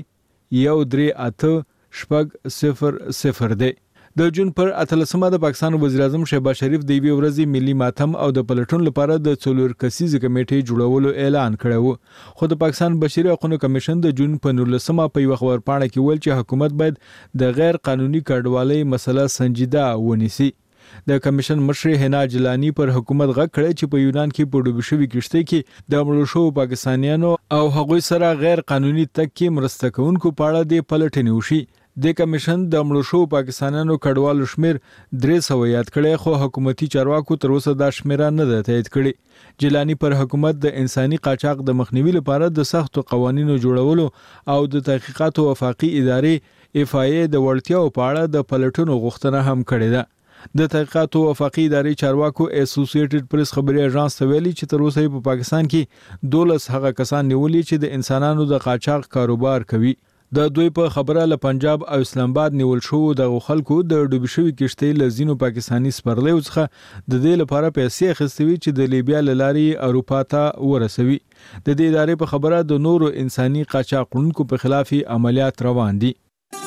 درې یو درې اته شپږ صفر صفر دی. د جون پر اتلسمه د پاکستان وزیر اعظم شهباز شریف د یوې ورځې ملي ماتم او د پلټون لپاره د څلور کسیزه کمیټې جوړولو اعلان کړی و. خو د پاکستان بشري حقوقو کمیشن د جون په نولسمه په یو خبرپاڼه کې ویل چې حکومت باید د غیر قانوني کډوالۍ مسله سنجیده ونیسي. د کمیشن مشر هنا جلانی پر حکومت غږ کړی چې په یونان کې په ډوبې شوې کښتۍ کې د مړو شوو پاکستانیانو او هغوی سره غیر قانوني تګ کې مرسته کوونکو په اړه د پلټنې وشي. د کمیشن د مړو شوو پاکستانیانو کډوالو شمیر درې سوه یاد کړی خو حکومتي چارواکو تر اوسه دا شمیره نه ده تایید کړې. جیلانی پر حکومت د انساني قاچاق د مخنیوي لپاره د سختو قوانینو جوړولو او د تحقیقاتو وفاقي ادارې اف آی ای د وړتیاو په اړه د پلټنو غوښتنه هم کړې ده. د تحقیقاتو وفاقي ادارې چارواکو اسوسییټډ پریس خبري اژانس ته ویلي چې تر اوسه په پاکستان کې دولس هغه کسان نیولي چې د انسانانو د قاچاق کاروبار کوي. د دوی په خبره له پنجاب او اسلام آباد نیول شو د خلکو د ډوبې شوې کښتۍ له ځینو پاکستاني سپرلیو څخه د دې لپاره پیسې اخیستې چې د لیبیا له لارې اروپا ته ورسوي. د دې ادارې په خبره د نورو انساني قاچاقونکو په خلاف عملیات روان دي.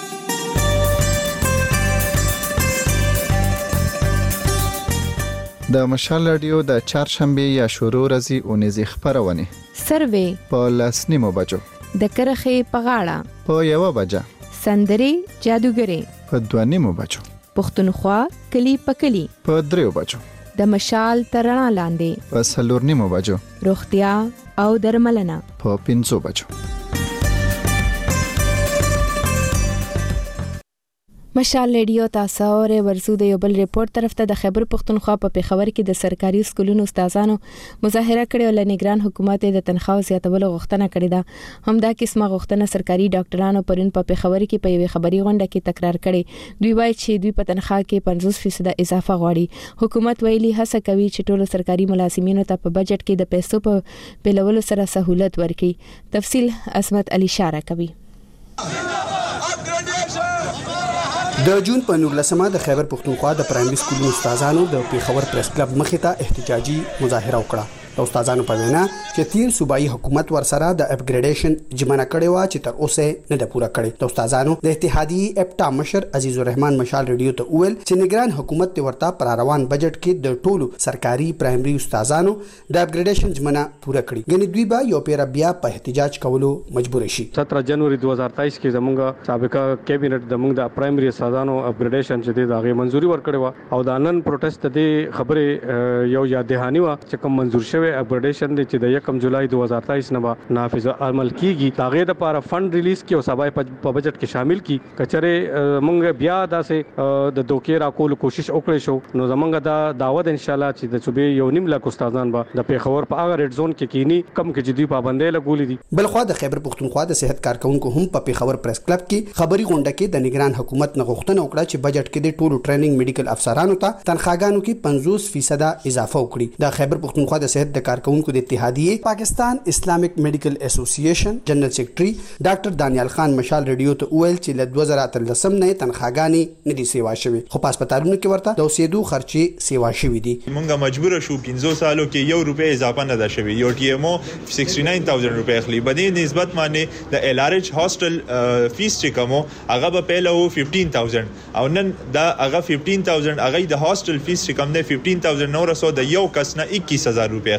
د مشال رادیو د چهارشنبه یا شروع ورځې اونیزې خبرونه سروې په لسنیمو بجو د کرخې په غاړه په یو بجه سندري جادوګری په دوانیمو بجو پښتونخوا کلی په کلی په دریو بجو د مشال ترنا لاندې په سلورنیمو بجو روغتیا او درملنه په پنځو بجو. مشال رادیو تاسو اور ورزو د یو بل ریپورت طرف ته د خیبر پښتونخوا په پیښور کې د سرکاري سکولونو استادانو مظاهره کړې او لنګران حکومت د تنخواه زیاتولو غوښتنه کړې ده. همدا قسمه غوښتنه سرکاري ډاکټرانو پرون په پیښور کې په یوې خبري غونډه کې تکرار کړې. دوی وایي چې دوی په تنخواه کې پنځوس فیصد اضافه غواړي. حکومت ویلي هڅه کوي چې ټول سرکاري ملازمینو ته په بجټ کې د پیسو په پیلولو سره سہولت ورکړي. تفصیل عصمت علي اشاره کوي. د جون په نولسمه د خیبر پښتونخوا د پرایمري سکولونو استادانو د پیښور پریس کلب مخې ته احتجاجي مظاهره وکړه. د استادانو په وینا چې تیر صوبایي حکومت ورسره د اپګریډیشن جمعنه کړې و چې تر اوسه نه ده پوره کړې. د استادانو د اتحادیې اپټا مشر عزیز الرحمن مشال رادیو ته وویل چې نگران حکومت ته ورته پر روان بجټ کې د ټولو سرکاري پرایمري استادانو د اپګریډیشن جمعنه پوره کړي. ګنې دوی به یو پیر بیا په احتجاج کولو مجبور شي. सत्रह जनवरी दो हज़ार तेईस کې زمونږ سابقه کابینټ د موږ د پرایمري استادانو اپګریډیشن چې د هغه منزوري ورکړې و او د نن پروټیست د خبره یو یاد دهانی و چې کوم منزور شوی اپګریډیشن چې د یکم جولای دو هزار تیئیس نه نافذ عمل کیږي. هغه د لپاره فند ریلیز کی او سبای په بجټ کې شامل کی. کچره مونږ بیا داسې د دوکې راکول کوشش وکړې شو نو زمونږ دا دعوت ان شاء الله چې د صوبې یو نیم لک استادان به د پیښور په هغه ریډ زون کې کینی کم کې جدي پابندۍ لګولې دي. بلخوا د خیبر پښتونخوا د صحت کارکونکو هم په پیښور پریس کلب کې خبري غونډه کې د نگران حکومت نه غوښتنه وکړه چې بجټ کې د ټولو ټریننګ میډیکل افسرانو ته تنخواګانو کې پنځوس فیصد اضافه وکړي. د خیبر پښتونخوا د صحت د کارکونکو د اتحادیې پاکستان اسلامیک میډیکل اسوسییشن جنرال سیکریټري ډاکټر دانیال خان مشال رادیو ته وویل چې له دوه زره اتلسم نه تنخواګانې نه دي سیوا شوي خو په هسپتالونو کې ورته د اوسېدو خرچې سیوا شوي دي. مونږه مجبور شو پنځو سالو کې یو روپۍ اضافه نه ده شوي. یو ټي ام او انسixty nine thousand روپۍ اخلي. په دې نسبت باندې د ال ار ایچ هاسټل فیس چې کومو هغه به پهله و fifteen thousand او نن دا هغه fifteen thousand هغه د هاسټل فیس چې کوم دی fifteen thousand نو رسو د یو کس نه اکیس هزار روپۍ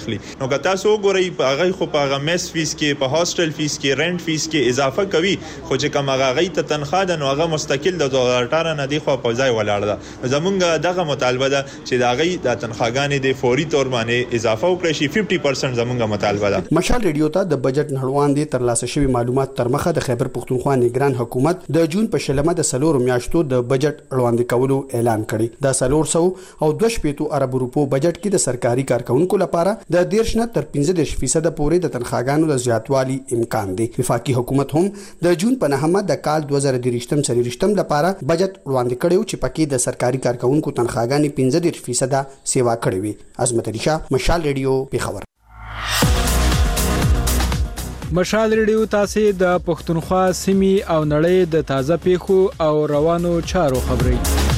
اخلي. نو که تاسو وګورئ په هغه خو په هغه میس فیس کې په هاستل فیس کې رنٹ فیس کې اضافه کوي خو چې کوم هغه غي ته تنخواه ده نو هغه مستقل د دوه هزار اټھارہ نه دی خو په ځای ولاړ ده. زمونږ دغه مطالبه ده چې دا غي د تنخواګانې د فوري تور باندې اضافه وکړي شي. پنځه پرسنټ زمونږ مطالبه ده. مشال ریډیو ته د بجټ نړوان دي ترلاسه شوی معلومات تر مخه د خیبر پختونخوا نگران حکومت د جون په شلمه د سلور میاشتو د بجټ اړوند کولو اعلان کړی. دا سلور سو او دوه شپېتو ارب روپو بجټ کې د سرکاري کارکونکو لپاره د دیرش نه تر پنځه فیصد پورې د تنخواګانو د زیاتوالي امکان دی. وفاقي حکومت هم د جون په نهمه د کال دوه زره درې څلوېښتم لپاره بجټ وړاندې کړو چې پکې د سرکاري کارکونکو تنخواګانې پنځه فیصد سیوا کړې وي. عظمت علي شاه، مشال ریډیو، پیښور. مشال ریډیو تاسو د پښتونخوا سیمې او نړۍ د تازه پیښو او روانو چارو خبري.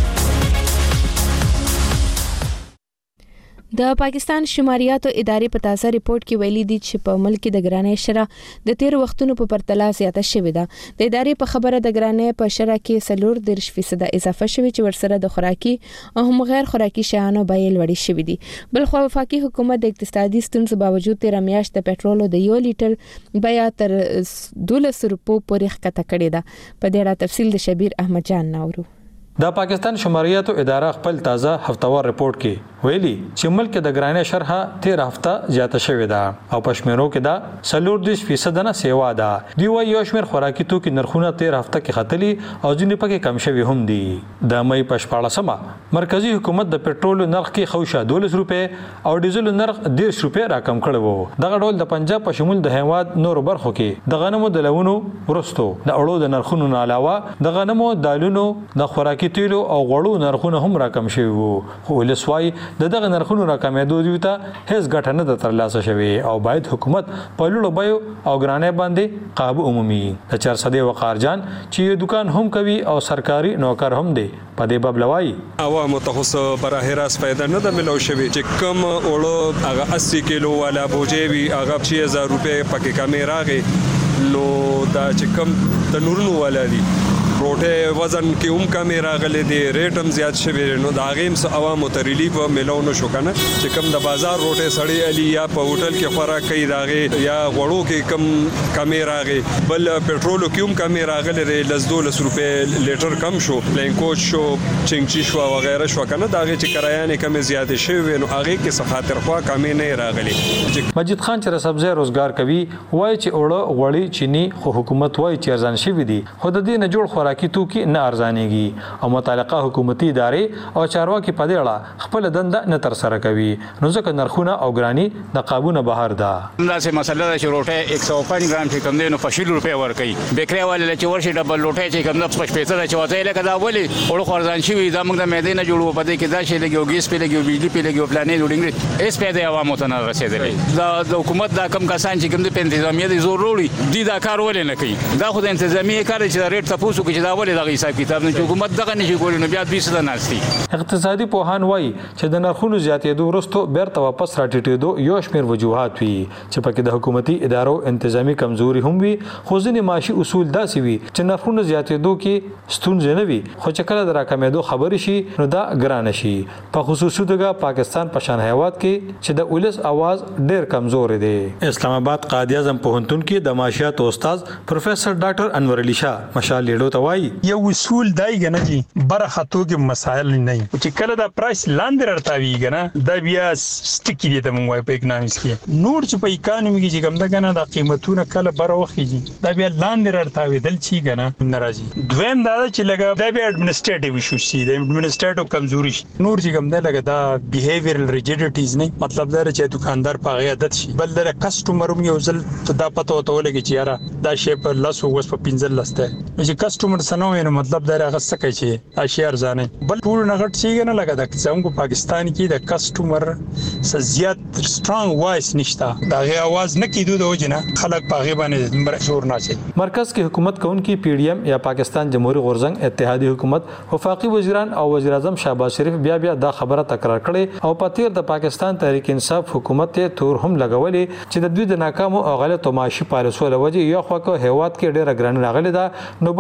د پاکستان شماریاتو ادارې په تازه ریپورت کې ویلي دي چې په ملک کې د ګرانۍ شرح د تیر وختونو په پرتله زیاته شوې ده. د ادارې په خبره د ګرانۍ په شرح کې سلور دیرش فیصد اضافه شوې چې ورسره د خوراکي او هم غیر خوراکي شیانو بیې لوړې شوې دي. بل خو وفاقي حکومت د اقتصادي ستونزو باوجود تیر میاشت د پټرولو د یو لیټر بیه تر دولس روپو پورې ښکته کړې ده. په دې اړه تفصیل د شبیر احمد جان ناورو. د پاکستان شماریاتو اداره خپل تازه هفتوار ریپورت کې ویلي چې ملک د ګرانۍ شرح تیر هفته زیاته شوې ده او پښمنو کې دا سلور دیش فیصد نه سیوا ده. دی وایي یو شمېر خوراکي توکي نرخونه تیر هفته کې ختلي او ځینې پکې کم شوي هم دي. د مې په شپاړسمه مرکزی حکومت د پټرول نرخ کې خوشه دولس روپې او ډیزل نرخ دیرش روپې راکم کړی وو. دغه ډول د پنجاب په شمول د هیواد نورو برخو کې د غنمو د لونو ورستو د اړو د نرخونو نه علاوه د غنمو دالونو د خوراکي تیلو او غوړو نرخونه هم راکم شوي وو. خو ولسوای د دغه نرخونو راکمېدو دی ته هیڅ ګټه نه ترلاسه شوي او باید حکومت په لوړو بیو او ګرانۍ باندې قابو عمومي. د چارسدې وقار جان چې یو دکان هم کوي او سرکاري نوکر هم دی په دې باب لوي عوامو ته خو براه راست پیدا نه د ملو شوي چې کم وړو هغه اسی کیلو والا بوجي وي هغه شش هزار روپے پکې کمې راغې نو دا چې کم تنورونو والا دي روټه وزن کې هم کم راغلي دي ریټ هم زیات شوی نو دا غیم سو عوامو ته ریلیف ملو نو شو کنه چې کم د بازار روټه سړی علي یا په هوټل کې خوراک کوي راغې یا غوړو کې کم کم راغې بل پټرولو کې هم کم راغلي ری لس دولس روپے لیټر کم شو لینکوچ شو چنګچی شو وغیرہ شو کنه دا غي چې کرایانه کم زیات شوی نو هغه کې سخاطر خوا کم نه راغلي. مجید خان چې سبزی روزګار کوي وای چې اوړه غوړی چینی خو حکومت وای چې ارزان شوی دي خو د دې نه جوړ خوراکي توکي نه ارزانيږي او متعلقه حکومتي ادارې او چارواکي په دې اړه خپل دنده نه تر سره کوي نو ځکه نرخونه او ګرانی د قابونه بهر ده. دا سه مسله ده چې روټه یک سو پنځه ګرام چې کم دی نو په شل روپے ور کوي بیکری والے چې ورشي ډبل روټه چې کم د پښ پیسې چې وځي لکه دا ولي اورو خرزان شي دا موږ د مېدې نه جوړو په دې کې دا شي لګي ګیس په لګي بجلی په لګي پلانې جوړینګ اس په دې عوامو ته نه رسیدلې دا د حکومت دا کم کسان چې کم د انتظامیه دي زور وروړي دي دا کار ولې نه کوي دا خو د انتظامیه کار چې ریټ تاسو کې دا ولې دا حساب کتاب نه حکومت دغه نشي کولای نو بیا دوی څه ناشتي. اقتصادي پوهان وایي چې د نرخونو زیاتېدو وروسته بیرته واپس راټیټېدو یو شمېر وجوهات وي چې پکې د حکومتي ادارو انتظامی کمزوري هم وي خو ځینې معاشي اصول داسې وي چې نرخونو زیاتېدو کې ستونزې نه وي خو چې کله د راکمېدو خبرې شي نو دا ګران شي په خصوصي توګه پاکستان په شان هیواد کې چې د ولس आवाज ډېر کمزور دی. اسلام آباد قائد اعظم پوهنتون کې د معاشیات استاد پروفیسور ډاکټر انور علي شاه مشال لیډو ته وایي یو اصول دای کنه چې برخه توګه مسائل نه چې کله دا پرایس لاندې راټاوي کنه دا بیا سټیکی دي ته موږ په اکونومیکس کې نور چې په اکانومي کې چې کوم دا کنه دا قیمتونه کله بر وخیږي دا بیا لاندې راټاوي دل چی کنه ناراضي. دویم دا چې لګا دا بیا اډمنسټریټیو ایشوز شي د اډمنسټریټیو کمزوري شي نور چې کوم دا لګا دا بیهیویرل ریجیډیټیز نه مطلب دا چې دکاندار په عادت شي بل دا کسٹمر هم یو ځل دا پته وته ولګي چې یاره دا شی په لاسو وس په پنځل لسته چې کسٹمر سنو نو مطلب دا هغه څه کوي چې اشیاء ارزانه بل ټول نه غټ شي نه لګا د څنګه پاکستان کې د کسٹمر سزيات سترونګ وایس نشتا دا غي आवाज نه کیدو د وجنه خلک پاغه باندې مرشور نه شي. مرکز کې حکومت کونکي پی ډی ایم یا پاکستان جمهوریت غورزنګ اتحادی حکومت وفاقي وزیران او وزیر اعظم شهباز شریف بیا بیا دا خبره تکرار کړي او په تیر د پاکستان تحریک انصاف حکومت ته تور هم لګولې چې د دوی د ناکامو او غلطو معاشي پالیسو لوجه یو خواکو هیواد کې ډېر ګران راغلي دا نو بل خو د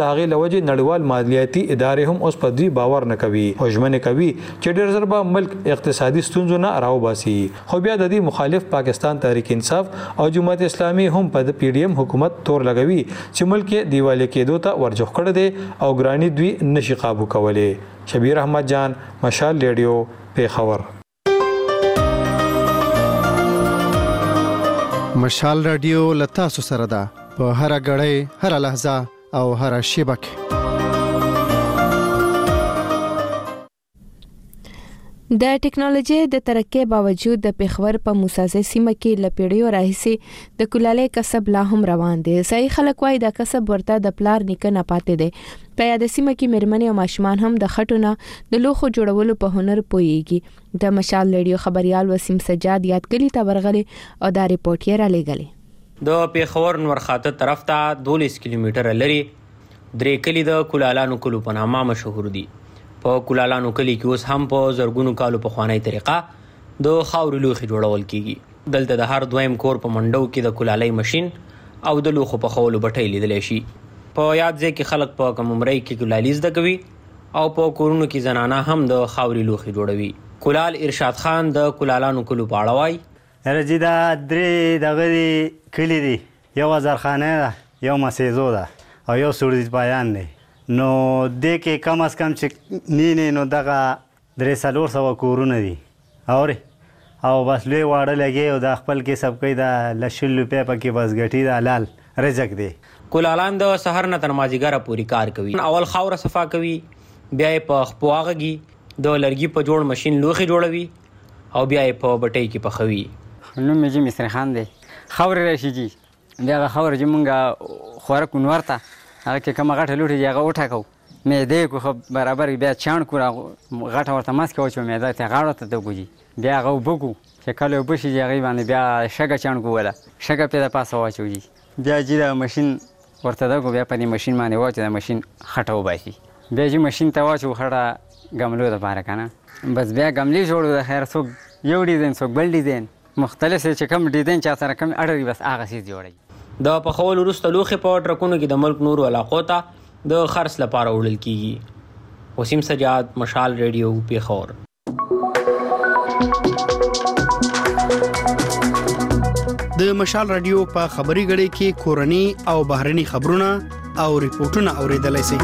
د هغې لوجې نړیوال مالیاتي ادارې هم اوس په دوی باور نه کوي او ژمنې کوي چې ډېر زر به ملک اقتصادي ستونزو نه راوباسي. خو بیا د دې مخالف پاکستان تحریک انصاف او جمهوریت اسلامي هم په پی ډی ایم حکومت تور لګوي چې ملک دیواله کېدو ته ورجوخ کړی دی او ګرانی دوی نشي قابو کولی. شبیر احمد جان، مشال ریډیو، پیښور. مشال رادیو لتا سو سره ده په هر غړې هر لحظه او هر شیبه کې. د ټکنالوژي د ترقۍ باوجود د پیښور په موسسه سیمه کې لپیړیو راهسي د کولالۍ کسب لا هم روان دي. صحیح خلک وایي د کسب ورته د پلار نیکه نه پاتې دي. په یاد سیمه کې مېرمنې او ماشومان هم د خټونه د لوخو جوړولو په هنر پوهیږي. د مشال ریډیو خبريال وسیم سجاد یادګلی ته ورغلي او دا ریپورت یې را لېږلی. د پیښور نورخاته طرف ته دولس کیلومتره لري درې کلی د کولالانو کلو په نامه مشهور دي. په کولالانو کلی کې اوس هم په زرګونو کالو په خوانی طریقه د خاورې لوخي جوړول کیږي. دلته د هر دویم کور په منډو کې د کولالۍ ماشين او د لوخو په خولو بټۍ لیدل شي. په یاد ځای کې خلک په کوم عمرۍ کې کولالي زده کوي او په کورونو کې زنانه هم د خاورې لوخي جوړوي. کولال ارشاد خان د کولالانو کلو په اړه وایي. رجی دا درې دغه کلی دي، یو زرخانه ده، یو مسیزو ده او یو سوړدي پایان دی. نو د کې کم از کم چې نه نه نو دغه درې څلور سوه کورونه دي اوري او بس لوی واړه لګي او د خپل کې سب کوي د لشل روپیا پکې بس ګټي د حلال رزق دی. کولالان د سحر نه تر مازیګره پوری کار کوي. اول خاور صفا کوي، بیا یې په خپواغږي د لرګي په جوړ ماشين لوخي جوړوي او بیا یې په بټۍ کې پخوي. نو مې جی مصر خان دی خاور راشي جی بیا خاور چې مونږه خوراک ونورته هغه کې کومه غټه لوټي هغه وټاکو مې دې کو برابر بیا چاڼ کو غټه ورته ماسک وچو مې دا ته غاړه ته دګوجي بیا هغه وبګو چې کله وبشي هغه باندې بیا شګه چاڼ کو ولا شګه په پاسه واچوي بیا چې دا ماشين ورته دګو بیا په دې ماشين باندې واچو دا ماشين خټه وباسي بیا چې ماشين ته واچو خټه غملو د پاره کنه بس بیا غملې جوړو د خیر څوک یو ډیزاین څوک بل ډیزاین مختلف چې کوم ډیزاین چا سره کوم اړري بس هغه سي جوړي. د پخول وروسته لوخي په ټرکونو کې د ملک نورو علاقو ته د خرڅ لپاره وړل کیږي. وسیم سجاد، مشال ریډیو، پیښور. د مشال رادیو په خبري غړي کې کورني او بهرني خبرونه او ریپورتونه اوریدلای شئ.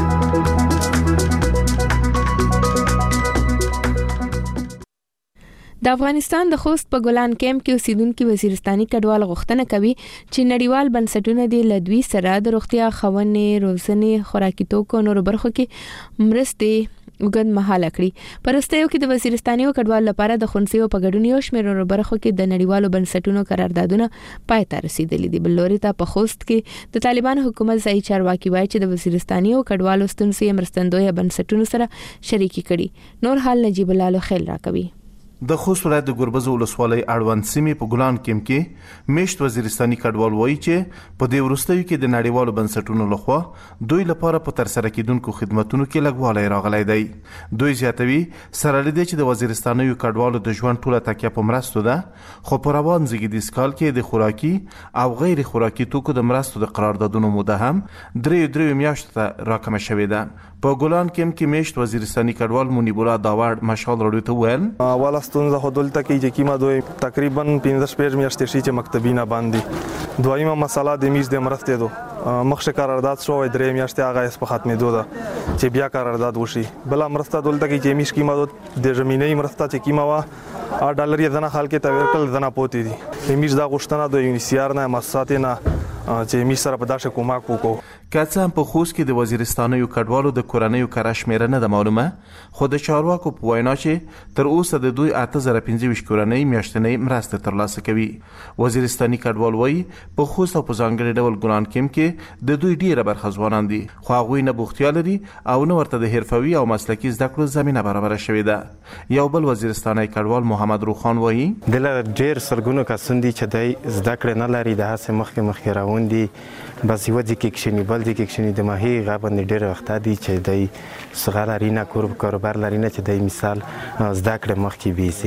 د افغانستان د خوست په ګلان کیمپ کې اوسیدونکو وزیرستاني کډوال غوښتنه کوي چې نړیوال بنسټونه د لدوی سره د روغتیا خونې، روزنې، خوراکي توکو نور برخو کې مرستې وګند مهاله کړي. پرستیو کې د وزیرستاني کډوال لپاره د خونسیو په ګډون یو شمېر نور برخو کې د نړیوالو بنسټونو قراردادونه پای ته رسیدلي دي. بل لوري ته په خوست کې د طالبان حکومت ځای چارواکي وایي چې د وزیرستاني کډوالو ستونزې مرستندوی بنسټونو سره شریکي کړي. نور حال نجیب الله خیل راکوي. د خوست ولایت د ګربز ولسوالۍ اړوند سیمې په ګلان کیمپ کې میشت وزیرستاني کډوال وایي چې په دې وروستیو کې د نړیوالو بنسټونو لخوا دوی لپاره په تر سره کېدونکو خدماتونو کې لږوالی راغلی دی. دوی زیاتوي سره لدی چې د وزیرستاني کډوالو د ژوند ټوله تکیه په مرستو ده، خو په روان زیږدیز کال کې د خوراکي او غیر خوراکي توکو د مرستو د قراردادونو موده هم درې درې میاشتو ته راکمه شوې ده. په ګلان کیمپ کې میشت وزیرستاني کډوال منیب الله داوړ مشال راډیو ته ویل والا ستونزه خو دلته کې چې کیما دوی تقریبا پنځه شپږ میاشتې شي چې مکتبینه باندې دویمه مسله د میز د مرستې دو مخشه قرارداد شو درې میاشتې هغه اس په ختمېدو ده چې بیا قرارداد وشي. بل مرسته دلته کې چې میش کیما د زمینې مرسته چې کیما وا ا ډالر یې دنه خلک ته ورکل دنه پوتې دي. میش دا غوښتنه د یونیسیار نه مؤسسات نه چې میش سره په داسې کومک وکړو. که څه هم په خوست کې د وزیرستانیو کډوالو د کورنیو کره شمېره نه ده معلومه، خو د چارواکو په وینا چې تر اوسه د دوی اته زره پنځه ویشت کورنۍ میاشتنۍ مرستې ترلاسه کوي. وزیرستاني کډوال وایي په خوست او په ځانګړي ډول ګلان کیمپ کې د دوی ډیره برخه ځوانان دي، خو هغوی نه بوختیا لري او نه ورته د حرفوي او مسلکي زده کړو زمینه برابره شوې ده. یو بل وزیرستاني کډوال محمد روخان وایي دلته ډیر سرګونو کسان دي چې د زده کړې نه لري، د هڅې مخکې مخکې روان دي، بس یو ځای کې کښیني بل ځای کې کښیني د ماهي غابندې ډېر وخته دي چې دی څغه لري نه کاروبار لري نه چې دی مثال زده کړې مخکې بیسي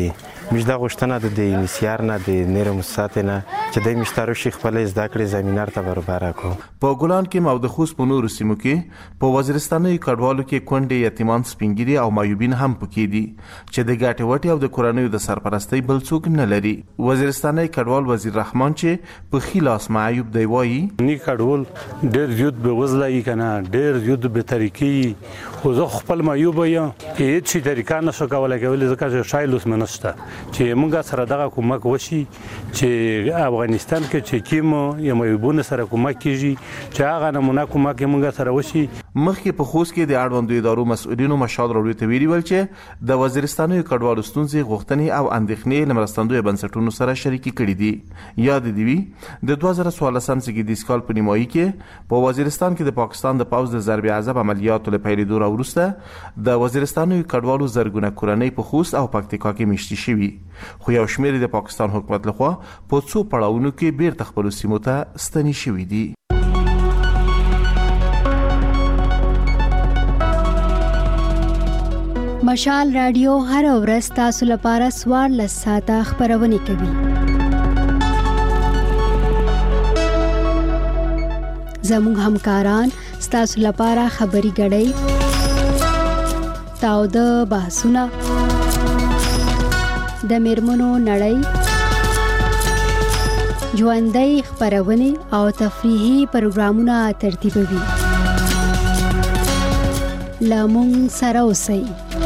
مجدا غوښتنه د انسیار نه د نیر موسسات نه چې د مشترو شیخ خپل زده کړې زمينار ته برابر کړو. په ګلان کې او د خوست په نورو سیمو کې په وزیرستاني کډوالو کې کونډې یتیمان سپینګری او مایوبین هم پکې دي چې د ګاټي وټي او د کورنیو د سرپرستۍ بل څوک نه لري. وزیرستاني کډوال وزیر رحمان چې په خلاص معیوب دی وایي نی کډوال ډېر زیات به وزلای کنه ډېر زیات به طریقې خو زه خپل معیوب یم هیڅ شي طریقه نشو کولای کولای ځکه چې شایلوس منسته چې موږ سره دغه کومک وشي چې افغانستان کې چې کیمو یا معیوبونه سره کومک کیږي چې هغه نمونه کومک موږ سره وشي. مخکې په خوست کې د اړوندو ادارو مسؤلینو مشال راوړي ته ویلي ول چې د وزیرستاني کډوالو ستونزې غوښتنې او اندېښنې لمرستندوی بنسټونو سره شریکي کړي دي. یاد دی وی د دوه زره څوارلسم زیږدیز کال په نیمایي کې په وزیرستان کې د پاکستان د پوځ د ضرب عذاب عملیاتو له پیلېدو وروسته د وزیرستاني کډوالو زرګونه کورنۍ په خوست او پکتیکا کې میشتي شوي خو یو شمېر د پاکستان حکومت لخوا په څو پړاوونو کې بیرته خپل سیمو ته ستنې شوي دي. مشال رادیو هر ورځ تاسو لپاره سوار لساته خبرونه کوي. زموږ همکاران تاسو لپاره خبري غړي تاو د بحثونه د میرمنو نړۍ ژوندۍ خبرونه او تفریحي پروګرامونه ترتیبوي. لامون سره اوسئ.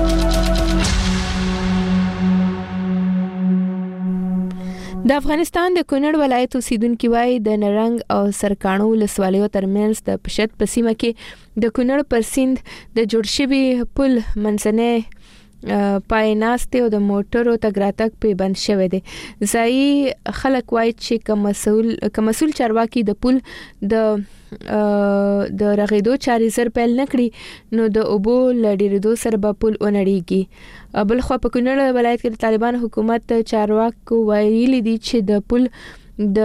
د افغانستان د کونړ ولایت اوسیدونکو وایي د نرنګ او سرکانو ولسوالیو ترمنځ د پشت په سیمه کې د کونړ پر سیند د جوړ شوي پل منځنۍ پای ناستې او د موټرو تګ راتګ په بند شوی دی. ځایي خلک وایي چې کوم مسؤل کوم مسؤل چارواکي د پل د د رغیدو چاري زر پیل نکړي نو د اوبو لډیردو سره به پل ونړيږي. بل خو په کونړ ولایت کې د طالبان حکومت چارواکو ویلي دي چې د پل د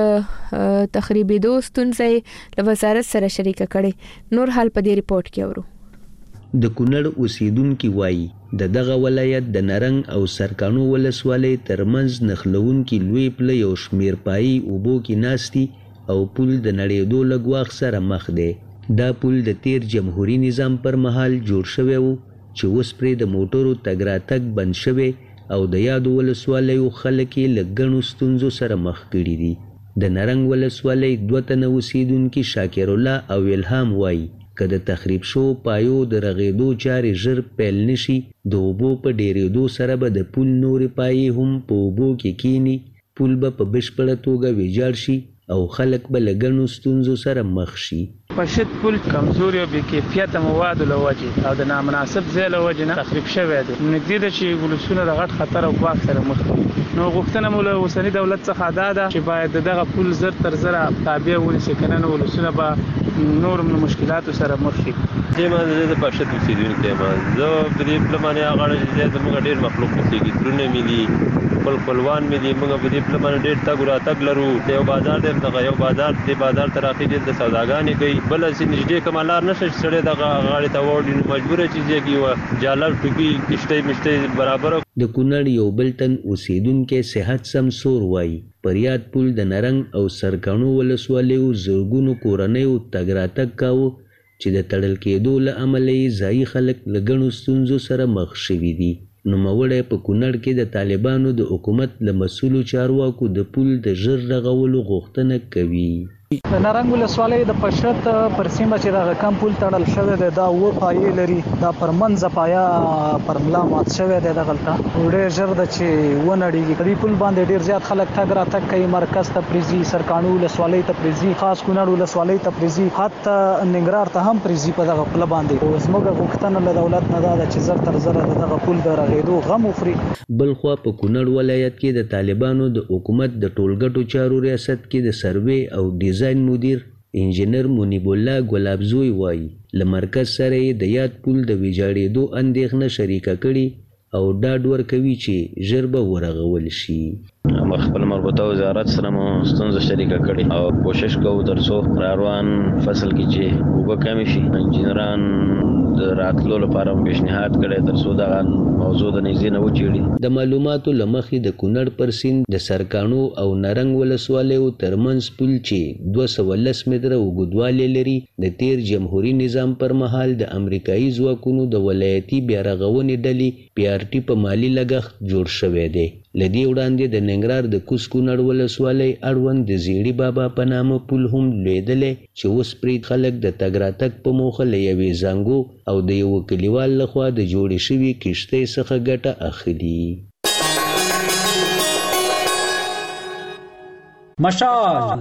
تخریبېدو ستونزې له وزارت سره شریک کړي. نور حال په دې ریپورت کې اورو. د کونړ اوسیدونکو وایي د دغه ولایت د نرنګ او سرکانو ولسوالۍ ترمنځ نخلونکي لوی پل یو شمیر پای اوبو کې ناشتي او پل د نړیدو لګواخ سره مخ دی. دا پل د تیر جمهوریت نظام پر مهال جوړ شوی وو چې اوس پرې د موټرو تګ راتګ بند شوی او د یادو ولسوالیو خلک یې له ګڼو ستونزو سره مخ کړي دي. د نرنګ ولسوالۍ دوه تنه اوسیدونکي شاکر الله او الهام وایي که د تخریب شو پایو د رغیدو چارې ژر پیل نشي د اوبو په ډیرېدو سره به د پل نورې پایې هم په اوبو کې کینی، پل به په بشپړه توګه ویجاړ شي او خلک به له ګڼو ستونزو سره مخ شي. پشت پل کمزوري او بې کیفیته موادو له وجې او د نامناسب ځای له وجې نه تخریب شوی دی. نږدې ده چې ولسونه د غټ خطر او ګواښ سره مخ دي. نو غوښتنه مو له اوسني دولت څخه دا ده چې باید دغه پل زر تر زره تابع ونیسي، که نه نو ولسونه به نور مشکلاتو سره مخ شي. دې باندې د پشت اوسېدونکی یم. زه په دې پله باندې هغه غاړه چې دی زموږ ډېر مخلوق اوسېږي، ترونه مې دي، خپل خپلوان مې دي. موږ په دې پله باندې ډېر تګ راتګ لرو. یو بازار دی دغه یو بازار دې بازار ته راخېږي، دلته سوداګانې کوي. بله چې نږدې کومه لار نشته چې سړی دغه غاړې ته واوړي نو مجبوره چې ځای کې یوه جالر ټوپي کښتۍ مشتۍ برابره. د کونړ یو بل تن اوسیدونکی صحت سمسور وایي پریاد پل د نرنګ او سرکانو ولسوالیو زرګونو کورنیو تګ راتګ کاوه چې د تړل کېدو له امله یې ځایي خلک له ګڼو ستونزو سره مخ شوي دي. نوموړی په کونړ کې د طالبانو د حکومت له مسؤلو چارواکو د پل د ژر رغولو غوښتنه کوي. د نرنګ ولسوالۍ د پشت پر سیمه چې دغه کم پل تړل شوی دی دا اووه پایې لري. دا پر منځه پایه پر ملا مات شوی دی دغلته. ډېر ژر ده چې ونړېږي. په دې پل باندې ډېر زیات خلک تګ راتګ کوي. مرکز ته پرېځي، سرکانو ولسوالۍ ته پرېځي، خاص کونړ ولسوالۍ ته پرېځي، حتی ننګرهار ته هم پرېځي په دغه پله باندې. زموږ غوښتنه له دولت نه دا ده چې زر تر زره د دغه پل د رغېدو غم وخوري. بلخوا په کونړ ولایت کې د طالبانو د حکومت د ټولګټو چارو ریاست کې د سروې او ډیزاین مدیر انجینر منیب الله ګلابزوی وایي له مرکز سره یې د یاد پل د ویجاړېدو اندېښنه شریکه کړي او ډاډ ورکوي چې ژر به ورغول شي. خپل مربوطه وزارت سره مو ستونزه شریکه کړې او کوشش کوو ترڅو روان فصل کې چې وبو کمی شي انجینران د راتلو لپاره پیشنهاد کړي ترڅو دا موضوع د نږدې نه وچېړي. د معلوماتو لمخې د کونړ پر سیند د سرکانو او نرنګ ولسوالیو ترمنځ پل چې دوه سوه لس متره اوږدوالی لري د تیر جمهوریت نظام پر مهال د امریکایي ځواکونو د ولایتي بیارغونې ډلې پی آر ټي په مالی لګښت جوړ شوی دی. له دې وړاندې د ننګرهار د کوز کونړ ولسوالۍ اړوند د زیړي بابا په نامه پل هم لوېدلی چې اوس پرې خلک د تګ راتګ په موخه له یوې زانګو او د یوه کلیوال لخوا د جوړې شوي کښتۍ څخه ګټه اخلي. مشال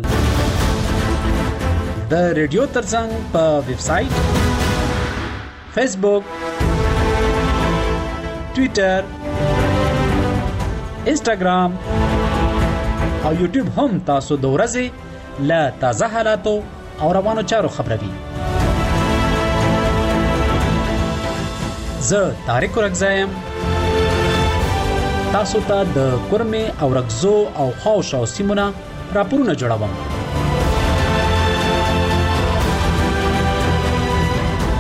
د ریډیو ترڅنګ په ویب سټ، فیسبوک، ټویټر، انسټاګرام او یوټیوب هم تاسو د ورځې له تازه حالاتو او روانو چارو خبروي. زه طارق رګزایم تاسو ته د کورمې او رګزو او خواوشاو سیمونه راپورونه جوړوم.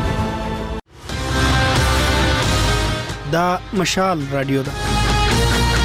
دا مشال رادیو ده.